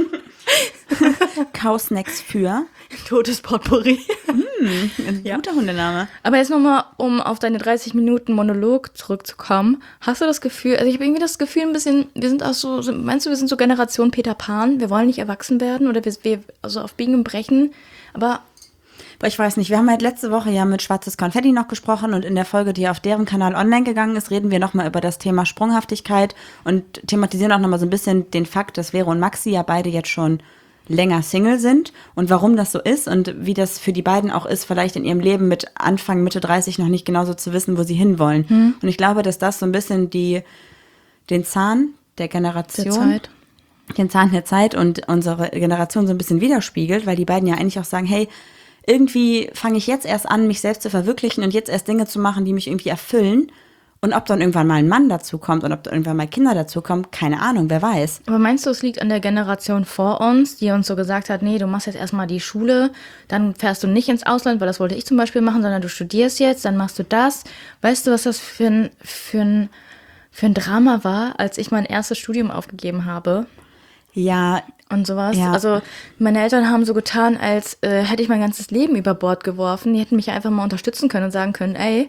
Kausnacks für. Totes Potpourri. Ein Ja. guter Hundename. Aber jetzt nochmal, um auf deine dreißig Minuten Monolog zurückzukommen. Hast du das Gefühl, also ich habe irgendwie das Gefühl ein bisschen, wir sind auch so, so- meinst du, wir sind so Generation Peter Pan? Wir wollen nicht erwachsen werden oder wir, wir also auf Biegen und Brechen, aber Aber ich weiß nicht, wir haben halt letzte Woche ja mit Schwarzes Konfetti noch gesprochen und in der Folge, die auf deren Kanal online gegangen ist, reden wir nochmal über das Thema Sprunghaftigkeit und thematisieren auch nochmal so ein bisschen den Fakt, dass Vero und Maxi ja beide jetzt schon länger Single sind und warum das so ist und wie das für die beiden auch ist, vielleicht in ihrem Leben mit Anfang, Mitte dreißig noch nicht genauso zu wissen, wo sie hinwollen. Hm. Und ich glaube, dass das so ein bisschen die, den Zahn der Generation, der Zeit. den Zahn der Zeit und unsere Generation so ein bisschen widerspiegelt, weil die beiden ja eigentlich auch sagen, hey, irgendwie fange ich jetzt erst an, mich selbst zu verwirklichen und jetzt erst Dinge zu machen, die mich irgendwie erfüllen. Und ob dann irgendwann mal ein Mann dazu kommt und ob dann irgendwann mal Kinder dazu kommen, keine Ahnung, wer weiß. Aber meinst du, es liegt an der Generation vor uns, die uns so gesagt hat, nee, du machst jetzt erstmal die Schule, dann fährst du nicht ins Ausland, weil das wollte ich zum Beispiel machen, sondern du studierst jetzt, dann machst du das. Weißt du, was das für ein, für ein, für ein Drama war, als ich mein erstes Studium aufgegeben habe? Ja, Und sowas. Ja. Also meine Eltern haben so getan, als äh, hätte ich mein ganzes Leben über Bord geworfen. Die hätten mich ja einfach mal unterstützen können und sagen können, ey,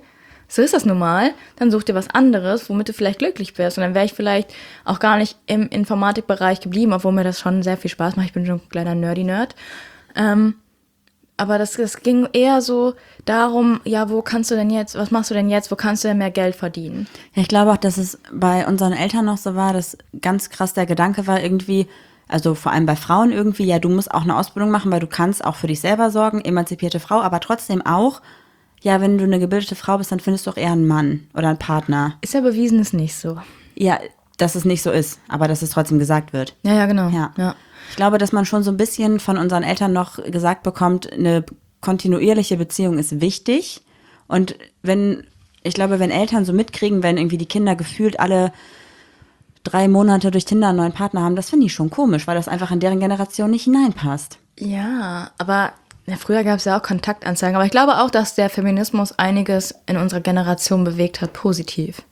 so ist das nun mal, dann such dir was anderes, womit du vielleicht glücklich wirst. Und dann wäre ich vielleicht auch gar nicht im Informatikbereich geblieben, obwohl mir das schon sehr viel Spaß macht. Ich bin schon ein kleiner Nerdy-Nerd. Ähm, aber das, das ging eher so darum, ja, wo kannst du denn jetzt, was machst du denn jetzt, wo kannst du denn mehr Geld verdienen? Ja, ich glaube auch, dass es bei unseren Eltern noch so war, dass ganz krass der Gedanke war irgendwie, also vor allem bei Frauen irgendwie, ja, du musst auch eine Ausbildung machen, weil du kannst auch für dich selber sorgen, emanzipierte Frau, aber trotzdem auch, ja, wenn du eine gebildete Frau bist, dann findest du auch eher einen Mann oder einen Partner. Ist ja bewiesen, ist nicht so. Ja, dass es nicht so ist, aber dass es trotzdem gesagt wird. Ja, ja, genau. Ja. ja. Ich glaube, dass man schon so ein bisschen von unseren Eltern noch gesagt bekommt, eine kontinuierliche Beziehung ist wichtig. Und wenn, ich glaube, wenn Eltern so mitkriegen, wenn irgendwie die Kinder gefühlt alle drei Monate durch Tinder einen neuen Partner haben, das finde ich schon komisch, weil das einfach in deren Generation nicht hineinpasst. Ja, aber ja, früher gab es ja auch Kontaktanzeigen. Aber ich glaube auch, dass der Feminismus einiges in unserer Generation bewegt hat, positiv.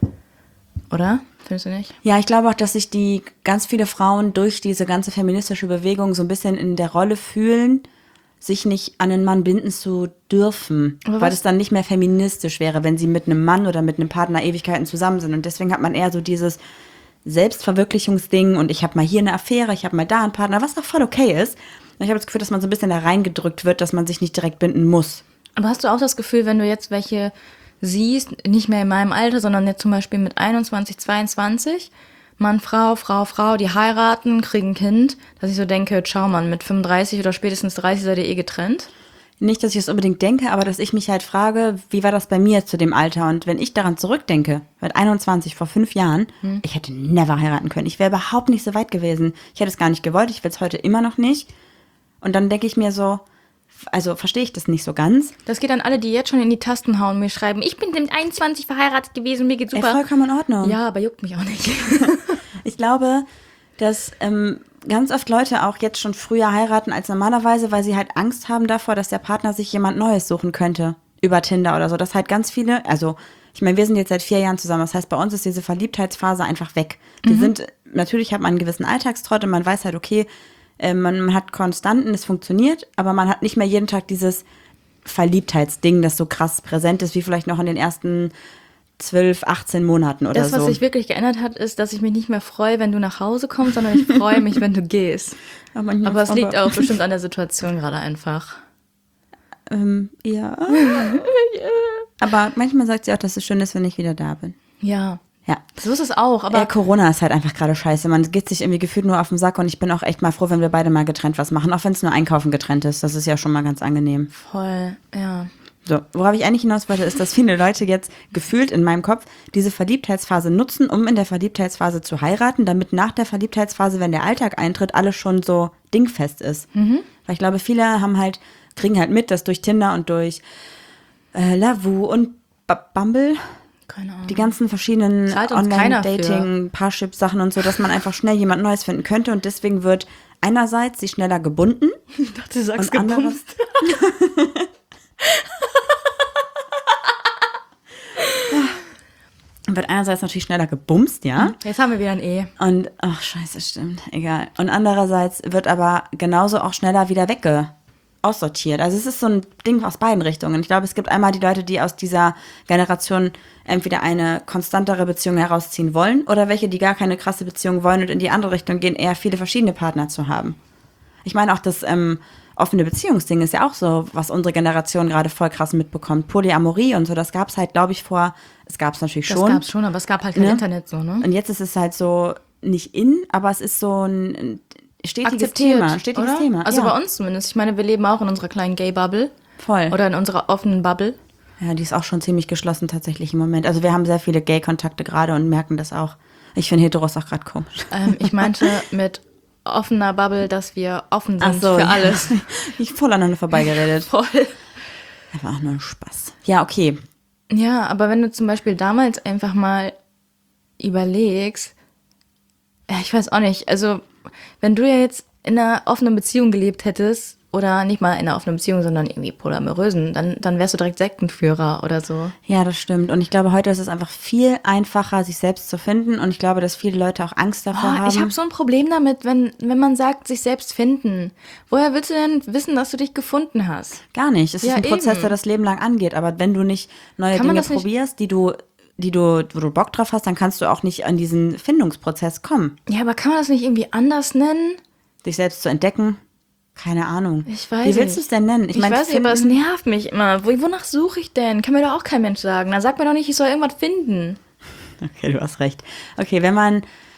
Oder? Findest du nicht? Ja, ich glaube auch, dass sich die ganz viele Frauen durch diese ganze feministische Bewegung so ein bisschen in der Rolle fühlen, sich nicht an einen Mann binden zu dürfen, Aber weil was- es dann nicht mehr feministisch wäre, wenn sie mit einem Mann oder mit einem Partner Ewigkeiten zusammen sind. Und deswegen hat man eher so dieses Selbstverwirklichungsding und ich habe mal hier eine Affäre, ich habe mal da einen Partner, was auch voll okay ist. Und ich habe das Gefühl, dass man so ein bisschen da reingedrückt wird, dass man sich nicht direkt binden muss. Aber hast du auch das Gefühl, wenn du jetzt welche siehst, nicht mehr in meinem Alter, sondern jetzt zum Beispiel mit einundzwanzig, zweiundzwanzig, Mann, Frau, Frau, Frau, die heiraten, kriegen ein Kind, dass ich so denke, schau Mann, mit fünfunddreißig oder spätestens dreißig seid ihr eh getrennt? Nicht, dass ich das unbedingt denke, aber dass ich mich halt frage, wie war das bei mir zu dem Alter? Und wenn ich daran zurückdenke, mit einundzwanzig, vor fünf Jahren, hm. ich hätte never heiraten können. Ich wäre überhaupt nicht so weit gewesen. Ich hätte es gar nicht gewollt, ich will es heute immer noch nicht. Und dann denke ich mir so, also verstehe ich das nicht so ganz. Das geht an alle, die jetzt schon in die Tasten hauen und mir schreiben, ich bin mit einundzwanzig verheiratet gewesen, mir geht's Ey, super. vollkommen in Ordnung. Ja, aber juckt mich auch nicht. Ich glaube, dass ähm, ganz oft Leute auch jetzt schon früher heiraten als normalerweise, weil sie halt Angst haben davor, dass der Partner sich jemand Neues suchen könnte über Tinder oder so. Das halt ganz viele, also ich meine, wir sind jetzt seit vier Jahren zusammen. Das heißt, bei uns ist diese Verliebtheitsphase einfach weg. Wir mhm. sind, natürlich hat man einen gewissen Alltagstrott und man weiß halt, okay, äh, man, man hat Konstanten, es funktioniert, aber man hat nicht mehr jeden Tag dieses Verliebtheitsding, das so krass präsent ist, wie vielleicht noch in den ersten zwölf, achtzehn Monaten oder das, so. Das, was sich wirklich geändert hat, ist, dass ich mich nicht mehr freue, wenn du nach Hause kommst, sondern ich freue mich, wenn du gehst. Aber, aber es liegt auch bestimmt an der Situation gerade einfach. Ähm, ja. Aber manchmal sagt sie auch, dass es schön ist, wenn ich wieder da bin. Ja. Ja. So ist es auch. Aber äh, Corona ist halt einfach gerade scheiße. Man geht sich irgendwie gefühlt nur auf den Sack und ich bin auch echt mal froh, wenn wir beide mal getrennt was machen. Auch wenn es nur einkaufen getrennt ist. Das ist ja schon mal ganz angenehm. Voll, ja. So, worauf ich eigentlich hinaus wollte, ist, dass viele Leute jetzt gefühlt in meinem Kopf diese Verliebtheitsphase nutzen, um in der Verliebtheitsphase zu heiraten, damit nach der Verliebtheitsphase, wenn der Alltag eintritt, alles schon so dingfest ist. Mhm. Weil ich glaube, viele haben halt, kriegen halt mit, dass durch Tinder und durch äh, Lavu und B- Bumble, keine Ahnung, die ganzen verschiedenen Online-Dating, Parship-Sachen und so, dass man einfach schnell jemand Neues finden könnte und deswegen wird einerseits sie schneller gebunden. Ich dachte, du sagst und anderes, wird einerseits natürlich schneller gebumst, ja. Jetzt haben wir wieder ein E. Und, ach scheiße, stimmt, egal. Und andererseits wird aber genauso auch schneller wieder wegge aussortiert. Also es ist so ein Ding aus beiden Richtungen. Ich glaube, es gibt einmal die Leute, die aus dieser Generation entweder eine konstantere Beziehung herausziehen wollen oder welche, die gar keine krasse Beziehung wollen und in die andere Richtung gehen, eher viele verschiedene Partner zu haben. Ich meine auch, das ähm, offene Beziehungsding ist ja auch so, was unsere Generation gerade voll krass mitbekommt. Polyamorie und so, das gab es halt, glaube ich, vor, es gab es natürlich das schon. Das gab es schon, aber es gab halt kein ne? Internet so, ne? Und jetzt ist es halt so nicht in, aber es ist so ein, ein stetiges akzeptiert, Thema. Stetiges oder? Thema. Also ja. bei uns zumindest. Ich meine, wir leben auch in unserer kleinen Gay-Bubble. Voll. Oder in unserer offenen Bubble. Ja, die ist auch schon ziemlich geschlossen tatsächlich im Moment. Also wir haben sehr viele Gay-Kontakte gerade und merken das auch. Ich finde Heteros auch gerade komisch. Ähm, ich meinte mit offener Bubble, dass wir offen sind Ach so, für ja. alles. Ich voll aneinander vorbeigeredet. Voll. Einfach auch nur ein Spaß. Ja, okay. Ja, aber wenn du zum Beispiel damals einfach mal überlegst, ja, ich weiß auch nicht, also wenn du ja jetzt in einer offenen Beziehung gelebt hättest oder nicht mal in einer offenen Beziehung, sondern irgendwie polyamorösen, dann, dann wärst du direkt Sektenführer oder so. Ja, das stimmt. Und ich glaube, heute ist es einfach viel einfacher, sich selbst zu finden. Und ich glaube, dass viele Leute auch Angst davor Oh, haben. ich habe so ein Problem damit, wenn, wenn man sagt, sich selbst finden. Woher willst du denn wissen, dass du dich gefunden hast? Gar nicht. Es ist Ja, ein Prozess, eben. der das Leben lang angeht. Aber wenn du nicht neue Kann man Dinge das nicht- probierst, die du, die du, wo du Bock drauf hast, dann kannst du auch nicht an diesen Findungsprozess kommen. Ja, aber kann man das nicht irgendwie anders nennen? Dich selbst zu entdecken. Keine Ahnung. Ich weiß Wie willst nicht. du es denn nennen? Ich, mein, weiß nicht, aber es finden- nervt mich immer. Wo, wonach suche ich denn? Kann mir doch auch kein Mensch sagen. Dann sag mir doch nicht, ich soll irgendwas finden. Okay, du hast recht. Okay, wenn man,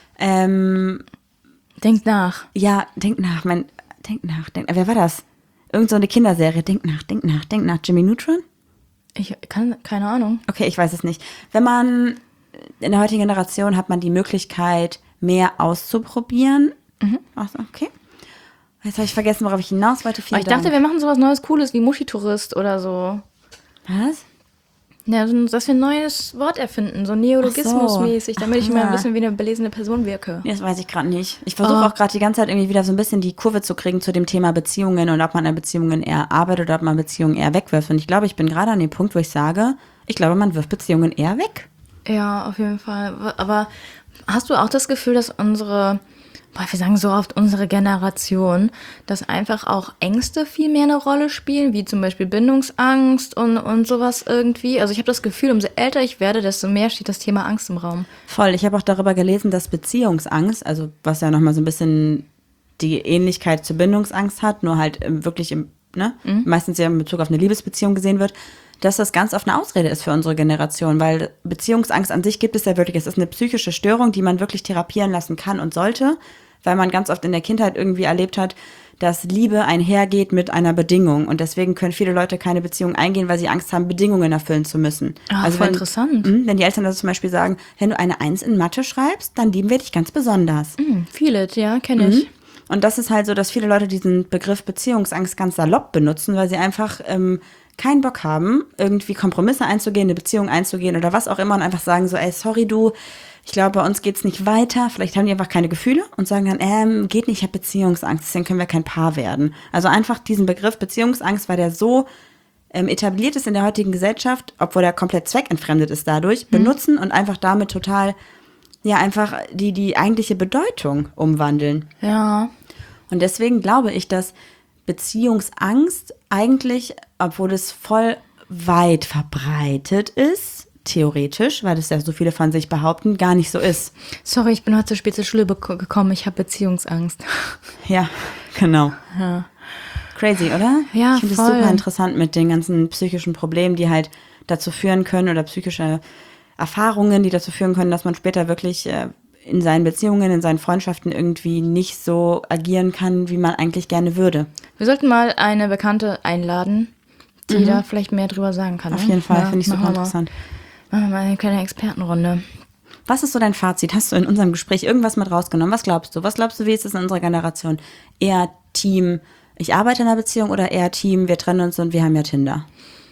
ähm, Denk nach. ja, denk nach, mein, denk nach, denk, wer war das? Irgend so eine Kinderserie. Denk nach, denk nach, denk nach. Jimmy Neutron? Ich kann, keine Ahnung. Okay, ich weiß es nicht. Wenn man, in der heutigen Generation hat man die Möglichkeit, mehr auszuprobieren. Mhm. Ach so, okay. Jetzt habe ich vergessen, worauf ich hinaus wollte. Aber Vielen ich dachte, Dank. wir machen sowas Neues, Cooles wie Muschitourist oder so. Was? Ja, so, dass wir ein neues Wort erfinden, so Neologismus-mäßig, damit ich Ach, immer ein ja. bisschen wie eine belesene Person wirke. Nee, das weiß ich gerade nicht. Ich versuche Oh. auch gerade die ganze Zeit irgendwie wieder so ein bisschen die Kurve zu kriegen zu dem Thema Beziehungen und ob man an Beziehungen eher arbeitet oder ob man Beziehungen eher wegwirft. Und ich glaube, ich bin gerade an dem Punkt, wo ich sage, ich glaube, man wirft Beziehungen eher weg. Ja, auf jeden Fall. Aber hast du auch das Gefühl, dass unsere, boah, wir sagen so oft unsere Generation, dass einfach auch Ängste viel mehr eine Rolle spielen, wie zum Beispiel Bindungsangst und, und sowas irgendwie? Also ich habe das Gefühl, umso älter ich werde, desto mehr steht das Thema Angst im Raum. Voll. Ich habe auch darüber gelesen, dass Beziehungsangst, also was ja nochmal so ein bisschen die Ähnlichkeit zur Bindungsangst hat, nur halt ähm, wirklich im, ne, Mhm. meistens ja in Bezug auf eine Liebesbeziehung gesehen wird, dass das ganz oft eine Ausrede ist für unsere Generation, weil Beziehungsangst an sich gibt es ja wirklich, es ist eine psychische Störung, die man wirklich therapieren lassen kann und sollte, weil man ganz oft in der Kindheit irgendwie erlebt hat, dass Liebe einhergeht mit einer Bedingung und deswegen können viele Leute keine Beziehung eingehen, weil sie Angst haben, Bedingungen erfüllen zu müssen. Ah, voll wenn, interessant. mh, Wenn die Eltern das zum Beispiel sagen, wenn du eine Eins in Mathe schreibst, dann lieben wir dich ganz besonders. Hm, feel it, ja, kenne ich. Und das ist halt so, dass viele Leute diesen Begriff Beziehungsangst ganz salopp benutzen, weil sie einfach ähm, keinen Bock haben, irgendwie Kompromisse einzugehen, eine Beziehung einzugehen oder was auch immer und einfach sagen so, ey, sorry du, ich glaube, bei uns geht's nicht weiter. Vielleicht haben die einfach keine Gefühle und sagen dann, ähm, geht nicht, ich habe Beziehungsangst, deswegen können wir kein Paar werden. Also einfach diesen Begriff Beziehungsangst, weil der so ähm, etabliert ist in der heutigen Gesellschaft, obwohl er komplett zweckentfremdet ist dadurch, benutzen und einfach damit total, ja, einfach die, die eigentliche Bedeutung umwandeln. Ja. Und deswegen glaube ich, dass Beziehungsangst eigentlich, obwohl es voll weit verbreitet ist, theoretisch, weil das ja so viele von sich behaupten, gar nicht so ist. Sorry, ich bin heute zu spät zur Schule bek- gekommen, ich habe Beziehungsangst. Ja, genau. Ja. Crazy, oder? Ja, ich finde es voll. super interessant mit den ganzen psychischen Problemen, die halt dazu führen können oder psychische Erfahrungen, die dazu führen können, dass man später wirklich äh, in seinen Beziehungen, in seinen Freundschaften irgendwie nicht so agieren kann, wie man eigentlich gerne würde. Wir sollten mal eine Bekannte einladen, die da vielleicht mehr drüber sagen kann. Auf ne? jeden Fall, Ja, finde ich super machen wir mal. interessant. Machen wir mal eine kleine Expertenrunde. Was ist so dein Fazit? Hast du in unserem Gespräch irgendwas mit rausgenommen? Was glaubst du? Was glaubst du, wie ist es in unserer Generation? Eher Team, ich arbeite in einer Beziehung oder eher Team, wir trennen uns und wir haben ja Tinder?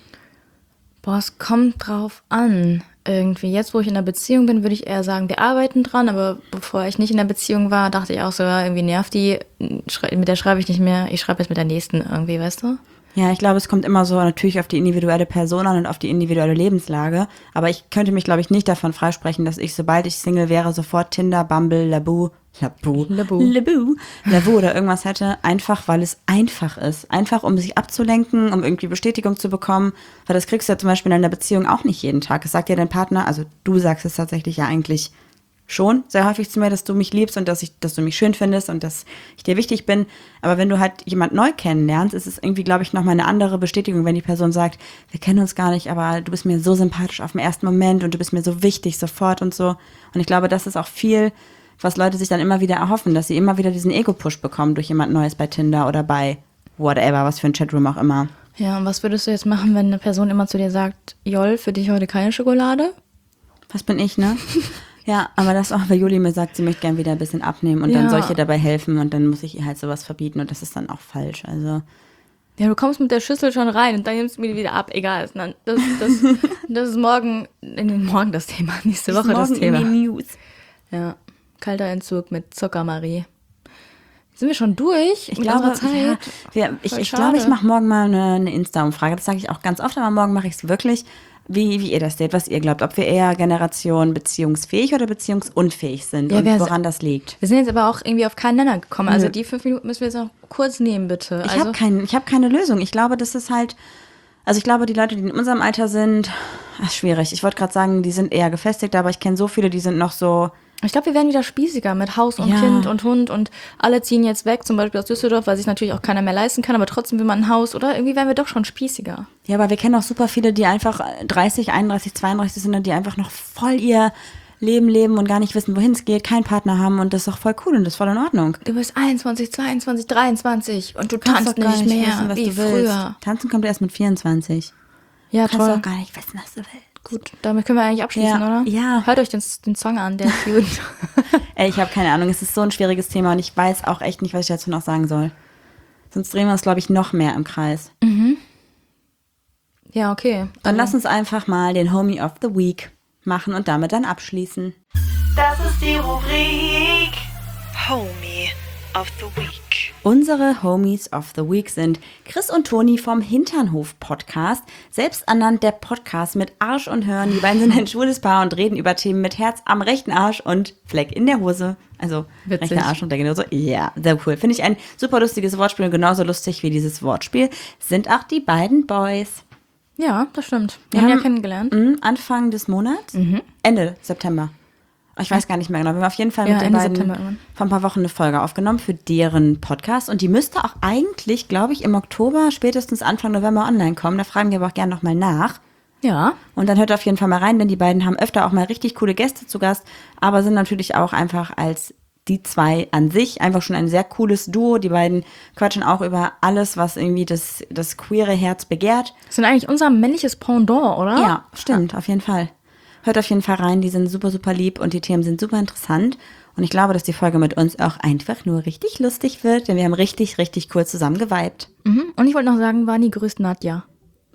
Boah, es kommt drauf an. Irgendwie. Jetzt, wo ich in einer Beziehung bin, würde ich eher sagen, wir arbeiten dran. Aber bevor ich nicht in der Beziehung war, dachte ich auch so, ja, irgendwie nervt die. Schrei- Mit der schreibe ich nicht mehr. Ich schreibe jetzt mit der nächsten irgendwie, weißt du? Ja, ich glaube, es kommt immer so natürlich auf die individuelle Person an und auf die individuelle Lebenslage. Aber ich könnte mich, glaube ich, nicht davon freisprechen, dass ich, sobald ich Single wäre, sofort Tinder, Bumble, Labu, Labu, Labu. Labu, Labu oder irgendwas hätte. Einfach, weil es einfach ist. Einfach, um sich abzulenken, um irgendwie Bestätigung zu bekommen. Weil das kriegst du ja zum Beispiel in einer Beziehung auch nicht jeden Tag. Es sagt dir dein Partner, also du sagst es tatsächlich ja eigentlich schon sehr häufig zu mir, dass du mich liebst und dass ich, dass du mich schön findest und dass ich dir wichtig bin. Aber wenn du halt jemand neu kennenlernst, ist es irgendwie, glaube ich, nochmal eine andere Bestätigung, wenn die Person sagt, wir kennen uns gar nicht, aber du bist mir so sympathisch auf den ersten Moment und du bist mir so wichtig sofort und so. Und ich glaube, das ist auch viel, was Leute sich dann immer wieder erhoffen, dass sie immer wieder diesen Ego-Push bekommen durch jemand Neues bei Tinder oder bei whatever, was für ein Chatroom auch immer. Ja, und was würdest du jetzt machen, wenn eine Person immer zu dir sagt, Joll, für dich heute keine Schokolade? Was bin ich, ne? Ja, aber das auch, weil Juli mir sagt, sie möchte gern wieder ein bisschen abnehmen und Ja. dann soll ich ihr dabei helfen und dann muss ich ihr halt sowas verbieten und das ist dann auch falsch. Also Ja, du kommst mit der Schüssel schon rein und dann nimmst du mir die wieder ab. Egal, das, das, das, das ist morgen, in, morgen das Thema, nächste Woche das morgen Thema. in die News. Ja, kalter Entzug mit Zuckermarie. Sind wir schon durch? Ich glaube, unserer Zeit? ja, wir, ich, Voll ich schade. glaube, ich mache morgen mal eine, eine Insta-Umfrage. Das sage ich auch ganz oft, aber morgen mache ich es wirklich, wie, wie ihr das seht, was ihr glaubt. Ob wir eher Generation beziehungsfähig oder beziehungsunfähig sind Ja, und wer- woran das liegt. Wir sind jetzt aber auch irgendwie auf keinen Nenner gekommen. Also die fünf Minuten müssen wir jetzt noch kurz nehmen, bitte. Ich also, habe kein, ich hab keine Lösung. Ich glaube, das ist halt, also ich glaube, die Leute, die in unserem Alter sind, ach, schwierig. Ich wollte gerade sagen, die sind eher gefestigt, aber ich kenne so viele, die sind noch so, Ich glaube, wir werden wieder spießiger mit Haus und Ja. Kind und Hund und alle ziehen jetzt weg, zum Beispiel aus Düsseldorf, weil sich natürlich auch keiner mehr leisten kann, aber trotzdem will man ein Haus, oder? Irgendwie werden wir doch schon spießiger. ja, aber wir kennen auch super viele, die einfach dreißig, einunddreißig, zweiunddreißig sind und die einfach noch voll ihr Leben leben und gar nicht wissen, wohin es geht, keinen Partner haben und das ist auch voll cool und das ist voll in Ordnung. Du bist einundzwanzig, zweiundzwanzig, dreiundzwanzig und du Kannst tanzt doch gar nicht mehr wissen, was wie du willst. früher. Tanzen kommt erst mit vierundzwanzig. Ja, Kannst toll. doch gar nicht wissen, was du willst. Gut, damit können wir eigentlich abschließen, Ja. oder? Ja. Hört euch den, den Song an, der ist gut. Ey, ich habe keine Ahnung, es ist so ein schwieriges Thema und ich weiß auch echt nicht, was ich dazu noch sagen soll. Sonst drehen wir uns, glaube ich, noch mehr im Kreis. Ja, okay. Dann lass uns einfach mal den Homie of the Week machen und damit dann abschließen. Das ist die Rubrik Homie of the Week. Unsere Homies of the Week sind Chris und Toni vom Hinternhof-Podcast, selbst ernannt der Podcast mit Arsch und Hirn. Die beiden sind ein schwules Paar und reden über Themen mit Herz am rechten Arsch und Fleck in der Hose. Also Witzig. rechter Arsch und Fleck in der Hose. Ja, sehr cool. Finde ich ein super lustiges Wortspiel und genauso lustig wie dieses Wortspiel sind auch die beiden Boys. Ja, das stimmt. Wir, Wir haben ja haben- kennengelernt. Mhm, Anfang des Monats? Ende September. Ich weiß gar nicht mehr genau. Wir haben auf jeden Fall Ja, mit den Ende beiden September irgendwann. vor ein paar Wochen eine Folge aufgenommen für deren Podcast. Und die müsste auch eigentlich, glaube ich, im Oktober, spätestens Anfang November online kommen. Da fragen wir aber auch gerne nochmal nach. Ja. Und dann hört auf jeden Fall mal rein, denn die beiden haben öfter auch mal richtig coole Gäste zu Gast, aber sind natürlich auch einfach als die zwei an sich einfach schon ein sehr cooles Duo. Die beiden quatschen auch über alles, was irgendwie das, das queere Herz begehrt. Das sind eigentlich unser männliches Pendant, oder? Ja, stimmt, auf jeden Fall. Hört auf jeden Fall rein, die sind super, super lieb und die Themen sind super interessant. Und ich glaube, dass die Folge mit uns auch einfach nur richtig lustig wird, denn wir haben richtig, richtig cool zusammen geweibt. Mhm. Und ich wollte noch sagen, waren die größten Nadja.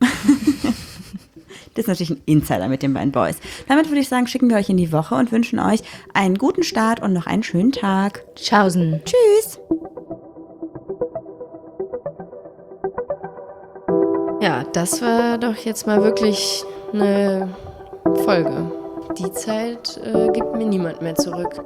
Das ist natürlich ein Insider mit den beiden Boys. Damit würde ich sagen, schicken wir euch in die Woche und wünschen euch einen guten Start und noch einen schönen Tag. Tschaußen. Tschüss! Ja, das war doch jetzt mal wirklich eine Folge. Die Zeit äh, gibt mir niemand mehr zurück.